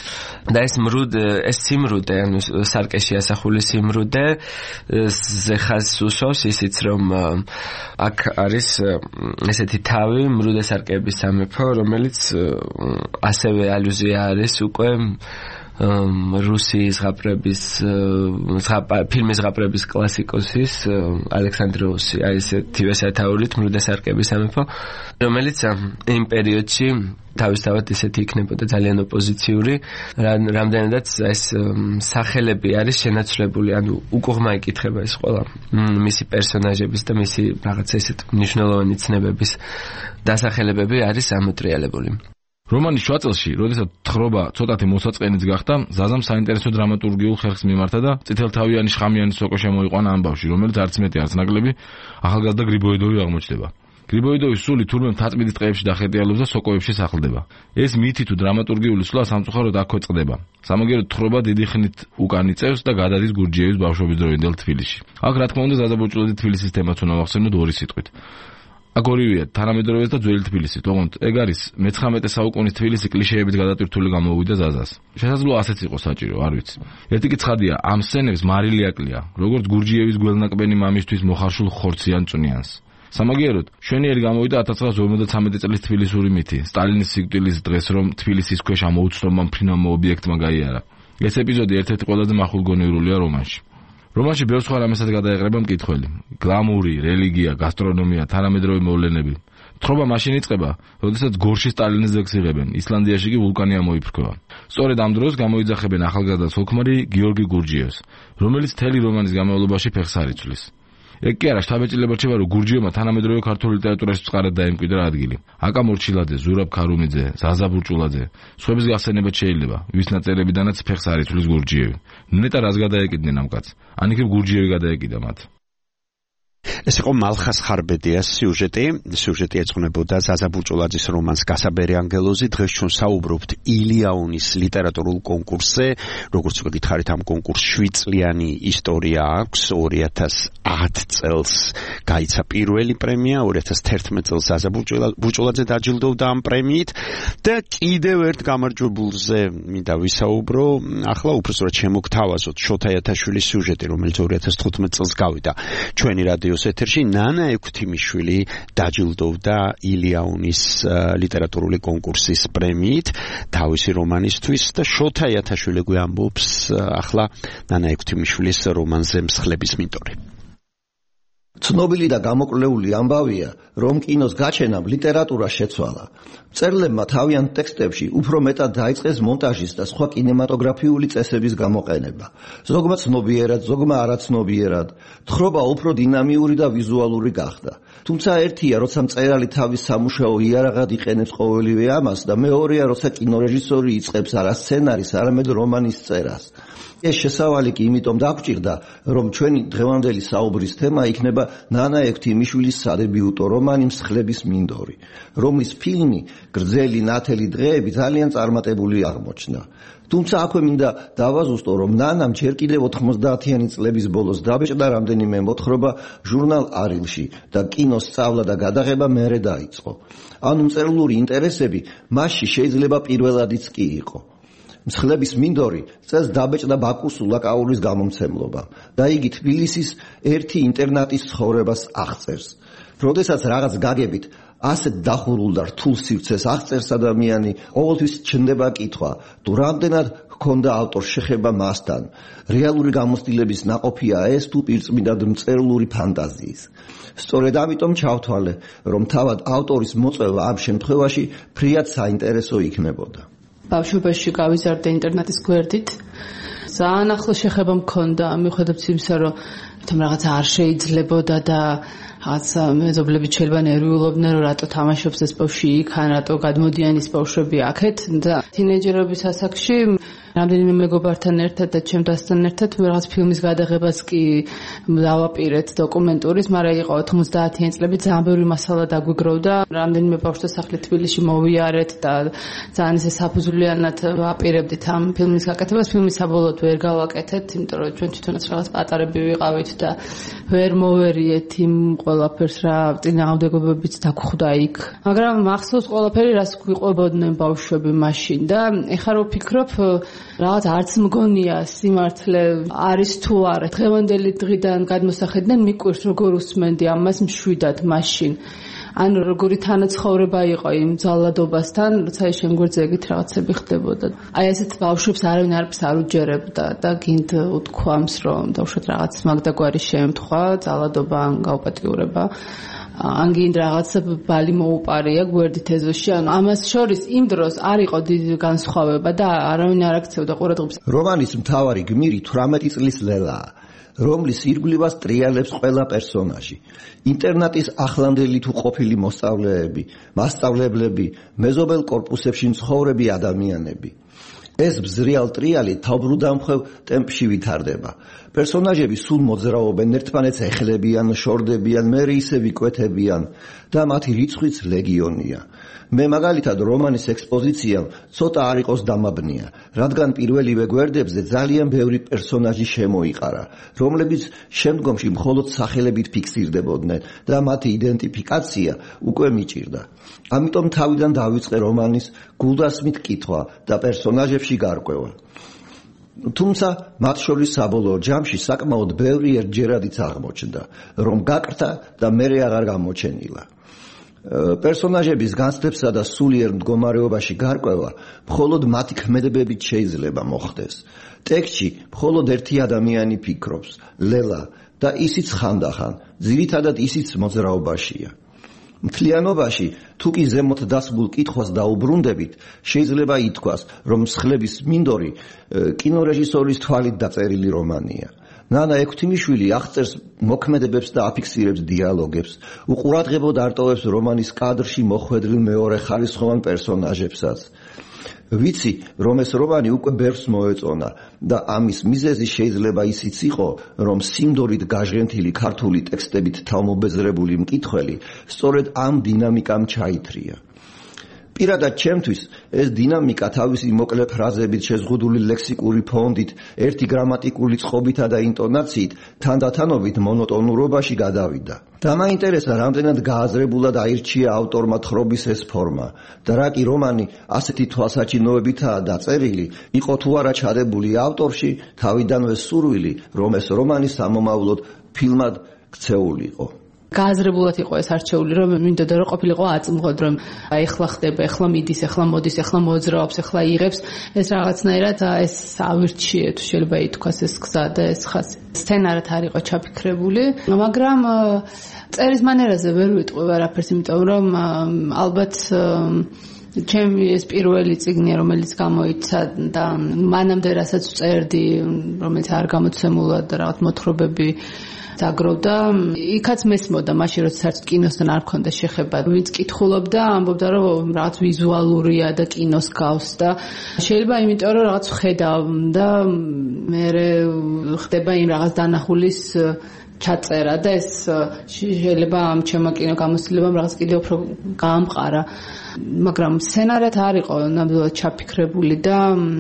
და ეს მრუდე, ეს სიმრუდე, ანუ სარკეში ასახული სიმრუდე, ზეხას უსვავს ისიც, რომ აქ არის ესეთი თავი, მრუდე სარკეების სამეფო, რომელიც ასევე ალუზია არის უკვე რუსი ზღაპრების ფილმის ზღაპრების კლასიკოსის ალექსანდროუსი, აი ესეთივე სათაურით მრუდე სარკეების სამეფო, რომელიც იმ პერიოდში თავისთავად ისეთი იქნებოდა ძალიან ოპოზიციური, რამდენადაც ეს სახელები არის შენაცვლებული, ანუ უკუღმა იკითხება ეს ყველა მისი პერსონაჟების და მისი რაღაცა ისეთ მნიშვნელოვანი ცნებების დასახელებები არის ამოტრიალებული. რომანის შვაწელში, როდესაც თხრობა ცოტათი მოსაწყენიც გახდა, ზაზამ საინტერესო დრამატურგიულ ხერხს მიმართა და წითელთავიანი შხამიანი სოკო შემოიყვანა ამბავში, რომელიც არც მეტი არც ნაკლები ახალგაზრდა გრიბოედოვი აღმოჩნდება. გრიბოიდოვის სული თურმე მთაწმინდის ტყეებში და ხეტიალობს და სოკოებში სახლდება. ეს მითი თუ დრამატურგიული სვლა სამწუხაროდ აქ ქვეყდება. სამაგიეროდ თხრობა დიდი ხნით უკან იწევს და გადადის გურჯიევის ბავშვობის დროინდელ თბილისში. აქ რა თქმა უნდა ზაზაბურჭულაძე თბილისის თემაც უნდა ვახსენოთ ორი სიტყვით. აქ ორივეა თანამედროვეც და ძველი თბილისი. თუმცა ეგ არის მეცხრამეტე საუკუნის თბილისი კლიშეებით გადატვირთული გამოუვიდა ზაზას. შესაძლოა ასეც იყოს საჭირო, არ ვიცი. ერთი კი ცხადია, ამ სცენებს მარილი აკლია, როგორც გურჯიევის გველნაკბენი მამისთვის მოხარშულ ხორციან წვნიანს. სამაგიეროდ, შვენიერი გამოვიდა ათას ცხრაასი ორმოცდამეტი წლის თბილისური მითი, სტალინის სიკვდილის დღეს, რომ თბილისის ქვეშ ამ უცნობმა მფრინავმა ობიექტმა გაიარა. ეს ეპიზოდი ერთ-ერთი ყველაზე მახვილგონიურულია რომანში. რომანში ბევრ სხვა რამესაც გადაეყრება მკითხველი. გლამური, რელიგია, გასტრონომია, თანამედროვე მოვლენები. თხრობა მაშინ იწყება, როდესაც გორში სტალინის ძეგლს იღებენ, ისლანდიაში კი ვულკანი ამოიფრქვევა. სწორედ ამ დროს გამოიძახებენ ახალგაზრდა ცოლ-ქმარი გიორგი გურჯიევს, რომელიც მთელი რომანის განმავლობაში ფეხს არ იცვლის. ეგ კი არა, შთაბეჭდილება რჩება, რომ გურჯიევმა თანამედროვე ქართული ლიტერატურაში წყარად დაემკვიდრა ადგილი. აკა მორჩილაძე, ზურაბ ქარუმიძე, ზაზა ბურჭულაძე, სხვების გახსენებაც შეიძლება, ვის ნაწერებიდანაც ფეხს არ იცვლის გურჯიევი. ნეტა რას გადაეკიდნენ ამ კაცს? ან იქნებ გურჯიევი გადაეკიდა მათ. ეს იყო მალხას ხარბედიას სიუჟეტი. სიუჟეტი ეძღვნებოდა ზაზა ბურჭულაძის რომანს გასაბერი ანგელოზი. დღეს ჩვენ საუბრობთ ილიაუნის ლიტერატურულ კონკურსზე. როგორც გითხარით, ამ კონკურსს შვიდ წლიანი ისტორია აქვს. ორი ათას ათი წელს გაიცა პირველი პრემია, ორი ათას თერთმეტ წელს ზაზა ბურჭულაძე დაჯილდოვდა ამ პრემიით და კიდევ ერთ გამარჯვებულზე მინდა ვისაუბრო. ახლა უბრალოდ შემოგთავაზოთ შოთა იათაშვილის სიუჟეტი, რომელიც ორი ათას თხუთმეტ წელს გავიდა ჩვენი რადიოს ეთერში. ნანა ექვთიმიშვილი დაჯილდოვდა ილიაუნის ლიტერატურული კონკურსის პრემიით თავისი რომანისთვის და შოთა იათაშვილი გვამბობს ახლა ნანა ექვთიმიშვილის რომანზე მსხლების მინტორი. ცნობილი და გამოკვლეული ამბავია, რომ კინოს გაჩენამ ლიტერატურა შეცვალა. მწერლებმა თავიანთ ტექსტებში უფრო მეტად დაიწყეს მონტაჟის და სხვა კინემატოგრაფიული წესების გამოყენება. ზოგმა ცნობიერად, ზოგმა არაცნობიერად, თხრობა უფრო დინამიური და ვიზუალური გახდა. თუმცა ერთია, როცა მწერალი თავის სამუშაო იარაღად იყენებს ყოველივე ამას და მეორეა, როცა კინორეჟისორი იწყებს არა სცენარის, არამედ რომანის წერას. ეს შესავალი კი იმიტომ დაგვჭირდა, რომ ჩვენი დღევანდელი საუბრის თემა იქნება ნანა ექვთიმიშვილის სადებიუტო რომანი მსხლების მინდორი, რომლის ფილმი გრძელი ნათელი დღეები ძალიან წარმატებული აღმოჩნდა. თუმცა აქვე მინდა დავაზუსტო, რომ ნანამ ჯერ კიდევ ოთხმოცდაათიანი წლების ბოლოს დაბეჭდა რამდენიმე მოთხრობა ჟურნალ არილში და კინოს სწავლა და გადაღება მერე დაიწყო. ანუ მწერლური ინტერესები მასში შეიძლება პირველადიც კი იყო. მსხლების მინდორი წელს დაბეჭდა ბაქოს ულაკაურის გამომცემლობა და იგი თბილისის ერთი ინტერნატის ცხოვრებას აღწერს. როდესაც რაღაც გაგებით ასეთ დახურულ და რთულ სივრცეს აღწერს ადამიანი, ყოველთვის ჩნდება კითხვა, თუ რამდენად ჰქონდა ავტორს შეხება მასთან. რეალური გამოცდილების ნაყოფია ეს თუ პირწმინდად მწერლური ფანტაზიის. სწორედ ამიტომ ჩავთვალე, რომ თავად ავტორის მოწვევა ამ შემთხვევაში ფრიად საინტერესო იქნებოდა. ბავშვობაში გავიზარდე ინტერნეტის გვერდით. ძალიან ახლო შეხება მქონდა, მიუხედავად იმისა, რომ თუმცა რაღაც არ შეიძლებოდა და რაღაც მეზობლები შეიძლება ნერვიულობდნენ, რომ რატო თამაშობს ეს ბავშვი იქ, ან რატო გადმოდიან ის ბავშვები აქეთ და თინეიჯერობის ასაკში რამდენიმე მეგობართან ერთად და ჩემთან ერთად რაღაც ფილმის გადაღებას კი დავაპირეთ დოკუმენტურის, მაგრამ იყო ოთხმოცდაათიანი წლები, ძალიან ბევრი მასალა დაგვიგროვდა. რამდენიმე ბავშვთა სახლი თბილისში მოვიარეთ და ძალიან ისე საფუძვლიანად ვაპირებდით ამ ფილმის გაკეთებას. ფილმი საბოლოოდ ვერ გავაკეთეთ, იმიტომ რომ ჩვენ თვითონაც რაღაც პატარები ვიყავით და ვერ მოვერიეთ იმ ყველაფერს, რა წინააღმდეგობებიც დაგხვდა იქ. მაგრამ მახსოვს ყველაფერი, რას გვიყვებოდნენ ბავშვები მაშინ და ეხლა რო ვფიქრობ, რაღაც არც მგონია სიმართლე არის თუ არა. დღევანდელი დღიდან გადმოსახედიდან მიკვირს, როგორ უსმენდი ამას მშვიდად მაშინ. ანუ როგორი თანაცხოვრება იყო იმ ძალადობასთან, როცა ის შემგვერძე ეგეთ რაღაცები ხდებოდა. აი ესეთ ბავშვებს არავინ არაფერს არ უჯერებდა და გინდ უთქვამს, რომ დავუშვათ რაღაც მაგდაგვარი შემთხვევა, ძალადობა ან გაუპატიურება. ან გინდ რაღაც ბალი მოუპარია გვერდით ეზოში. ანუ ამას შორის იმ დროს არ იყო დიდი განსხვავება და არავინ არ აქცევდა ყურადღებას. რომანის მთავარი გმირი თვრამეტი წლის ლელაა, რომლის ირგვლივას ტრიალებს ყველა პერსონაჟი. ინტერნატის ახლანდელი თუ ყოფილი მოსწავლეები, მასწავლებლები, მეზობელ კორპუსებში მცხოვრები ადამიანები. ეს ბზრიალ ტრიალი თავბრუდამხვევ ტემპში ვითარდება. პერსონაჟები სულ მოძრაობენ, ერთმანეთს ეხლებიან, შორდებიან, მერე ისე ვიკვეთებიან და მათი რიცხვიც ლეგიონია. მე მაგალითად რომანის ექსპოზიციამ ცოტა არ იყოს დამაბნია, რადგან პირველივე გვერდებზე ძალიან ბევრი პერსონაჟი შემოიყარა, რომლებიც შემდგომში მხოლოდ სახელებით ფიქსირდებოდნენ და მათი იდენტიფიკაცია უკვე მიჭირდა. ამიტომ თავიდან დავიწყე რომანის გულდასმით კითხვა და პერსონაჟებში გარკვევა. თუმცა მათ შორის საბოლოო ჯამში საკმაოდ ბევრი ერთჯერადიც აღმოჩნდა, რომ გაკრთა და მერე აღარ გამოჩენილა. პერსონაჟების განცდებსა და სულიერ მდგომარეობაში გარკვევა მხოლოდ მათი ქმედებებით შეიძლება მოხდეს. ტექსტში მხოლოდ ერთი ადამიანი ფიქრობს, ლელა, და ისიც ხანდახან, ძირითადად ისიც მოძრაობაშია. მთლიანობაში, თუ კი ზემოთ დასმულ კითხვას დაუბრუნდებით, შეიძლება ითქვას, რომ მსხლების მინდორი კინორეჟისორის თვალით დაწერილი რომანია. ნანა ექვთიმიშვილი აღწერს მოქმედებებს და აფიქსირებს დიალოგებს, უყურადღებოდ არტოვებს რომანის კადრში მოხვედრილ მეორე ხარისხოვან პერსონაჟებსაც. ვიცი, რომ ეს რომანი უკვე ბევრს მოეწონა და ამის მიზეზი შეიძლება ისიც იყო, რომ სიმდორით გაჟღენთილი ქართული ტექსტებით თავმობეზრებული მკითხველი სწორედ ამ დინამიკამ ჩაითრია. პირადად ჩემთვის ეს დინამიკა თავისი მოკლე ფრაზებით, შეზღუდული ლექსიკური ფონდით, ერთი გრამატიკული წყობითა და ინტონაციით თანდათანობით მონოტონურობაში გადავიდა. და მაინტერესა, რამდენად გააზრებულად აირჩია ავტორმა თხრობის ეს ფორმა და რა კი რომანი ასეთი თვალსაჩინოებითაა დაწერილი, იყო თუ არა ჩადებული ავტორში თავიდანვე სურვილი, რომ ეს რომანი სამომავლოდ ფილმად ქცეულიყო. გააზრებულად იყო ეს არჩეული, რომ მინდოდა რომ ყოფილიყო აწმყოდ, რომ აი ახლა ხდება, ახლა მიდის, ახლა მოდის, ახლა მოძრაობს, ახლა იღებს, ეს რაღაცნაირად ეს ავირჩიე თუ შეიძლება ითქვას ეს გზა და ეს ხაზი. სცენარად არ იყო ჩაფიქრებული, მაგრამ წერის მანერაზე ვერ ვიტყვი არაფერს, იმიტომ რომ ალბათ ჩემი ეს პირველი წიგნია, რომელიც გამოიცა და მანამდე რასაც წერდი, რომელიც არ გამოცემულა და რაღაც მოთხრობები დაგროვდა, იქაც მესმოდა მაშინ როცა საერთოდ კინოსთან არ მქონდა შეხება. ვინც კითხულობდა, ამბობდა რომ რაღაც ვიზუალურია და კინოს გავს და შეიძლება იმიტომ რომ რაღაც ხედავ და მე ხდება იმ რაღაც დანახulis ჩაწერა და ეს შეიძლება ამ ჩემო კინო გამოსვლებამ რაღაც კიდევ უფრო გაამყარა. მაგრამ სცენარად არ იყო ნამდვილად ჩაფიქრებული და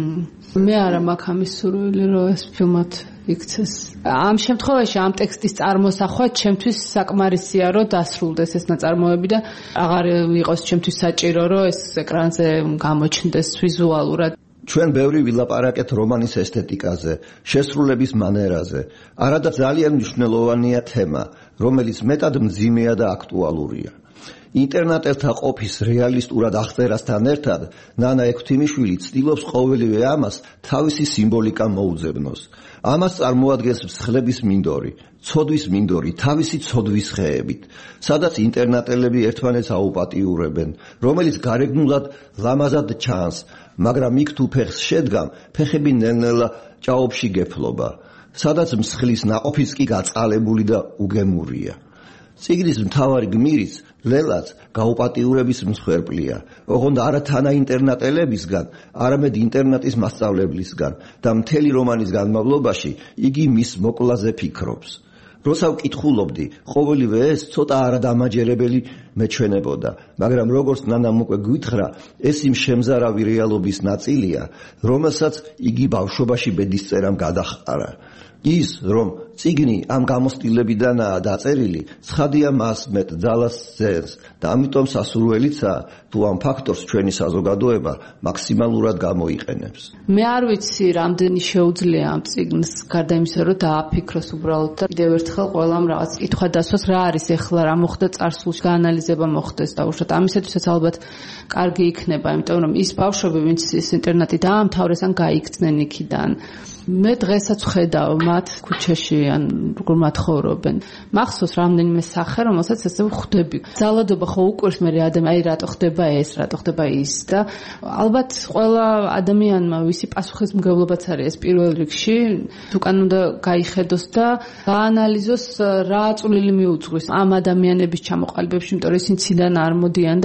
მე არა მაქვს ამის სურვილი რომ ეს ფილმად იქცეს. ამ შემთხვევაში ამ ტექსტის წარმოსახვა ჩემთვის საკმარისია რომ დასრულდეს ეს ნაწარმოები და აღარ იყოს ჩემთვის საჭირო რომ ეს ეკრანზე გამოჩნდეს ვიზუალურად. ჩვენ ბევრი ვილაპარაკეთ რომანის ესთეტიკაზე, შესრულების მანერაზე. არადა ძალიან მნიშვნელოვანია თემა, რომელიც მეტად მძიმეა და აქტუალურია. ინტერნეტელთა ყოფის რეალისტურად აღწერასთან ერთად ნანა ექვთიმიშვილი ცდილობს ყოველივე ამას თავისი სიმბოლიკა მოუძებნოს. ამას წარმოადგენს მსხლების მინდორი, ცოდვის მინდორი, თავისი ცოდვის ხეებით, სადაც ინტერნეტელები ერთმანეთს აუპატიურებენ, რომელიც გარეგნულად ლამაზად ჩანს, მაგრამ იქ თუ ფეხს შედგამ, ფეხები ნელ-ნელა ჭაობში გეფლობა, სადაც მსხლის ნაყოფიც კი გაწყალებული და უგემურია. წიგნის მთავარი გმირიც ლელაც გაუპატიურების მსხვერპლია, ოღონდ არა თანა ინტერნეტელებისგან, არამედ ინტერნეტის მასწავლებლისგან და მთელი რომანის განმავლობაში იგი მის მოკლაზე ფიქრობს. როცა ვკითხულობდი, ყოველივე ეს ცოტა არადამაჯერებელი მეჩვენებოდა, მაგრამ როგორც ნანამ უკვე გვითხრა, ეს იმ შემზარავი რეალობის ნაწილია, რომელსაც იგი ბავშვობაში ბედისწერამ გადაჰყარა. ის, რომ წიგნი ამ გამოსტილებიდანაა დაწერილი, ცხადია მას მეტ ძალას ძენს და ამიტომ სასურველიცაა, თუ ამ ფაქტორს ჩვენი საზოგადოება მაქსიმალურად გამოიყენებს. მე არ ვიცი, რამდენი შეუძლია ამ წიგნს, გარდა იმისა, რომ დააფიქროს უბრალოდ და კიდევ ერთხელ ყველამ რაღაც კითხვა დასვას, რა არის ეხლა, რა მოხდა წარსულში, გაანალიზება მოხდეს და უშუალოდ ამისათვისაც ალბათ კარგი იქნება, იმიტომ რომ ის ბავშვები, ვინც ის ინტერნეტი დაამთავრეს ან გაიქცნენ იქიდან, მე დღესაც ხედავ მათ ქუჩაში ან როგორ მათხოვრობენ. მახსოვს რამდენიმე სახე, რომელსაც ესე ვხვდები. ძალადობა ხო უკვირს მე ადამიანი, აი რატო ხდება ეს, რატო ხდება ის და ალბათ ყველა ადამიანმა ვისი პასუხისმგებლობაც არის ეს პირველ რიგში, უკან უნდა გაიხედოს და გაანალიზოს რა წვლილი მიუძღვის ამ ადამიანების ჩამოყალიბებაში, იმიტომ რომ ისინი ციდან არ მოდიან და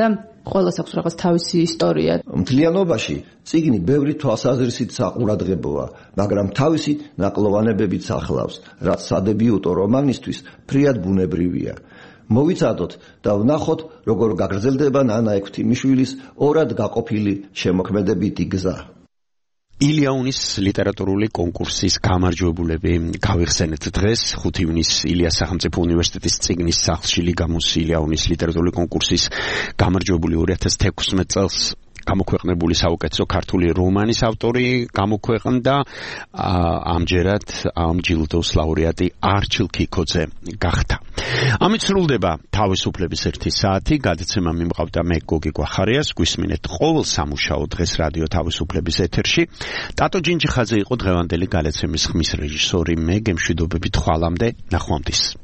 ყველას აქვს რაღაც თავისი ისტორია. მთლიანობაში წიგნი ბევრი თვალსაზრისით საყურადღებოა, მაგრამ თავისი ნაკლოვანებებით ახლავს, რაც სადებიუტო რომანისთვის ფრიად ბუნებრივია. მოვიცადოთ და ვნახოთ, როგორ გაგრძელდება ნანა ექვთიმიშვილის ორად გაყოფილი შემოქმედებითი გზა. ილიაუნის ლიტერატურული კონკურსის გამარჯვებულები გავიხსენეთ დღეს ხუთი ივნისს ილიას სახელმწიფო უნივერსიტეტის წიგნის სახლში ლიგამუს ილიაუნის ლიტერატურული კონკურსის გამარჯვებული ორი ათას თექვსმეტ წელს გამოქვეყნებული საუკეთესო ქართული რომანის ავტორი გამოქვეყნდა ამჯერად ამ ჯილდოს ლაურეატი არჩილ ქიქოძე გახდა. ამით სრულდება თავისუფლების ერთი საათი. გადაცემა მიმყავდა მე გოგი გვახარიას. გვისმინეთ ყოველ სამუშაო დღეს რადიო თავისუფლების ეთერში. ტატო ჯინჯიხაძე იყო დღევანდელი გადაცემის ხმის რეჟისორი. მე გემშვიდობებით ხვალამდე ნახვამდის.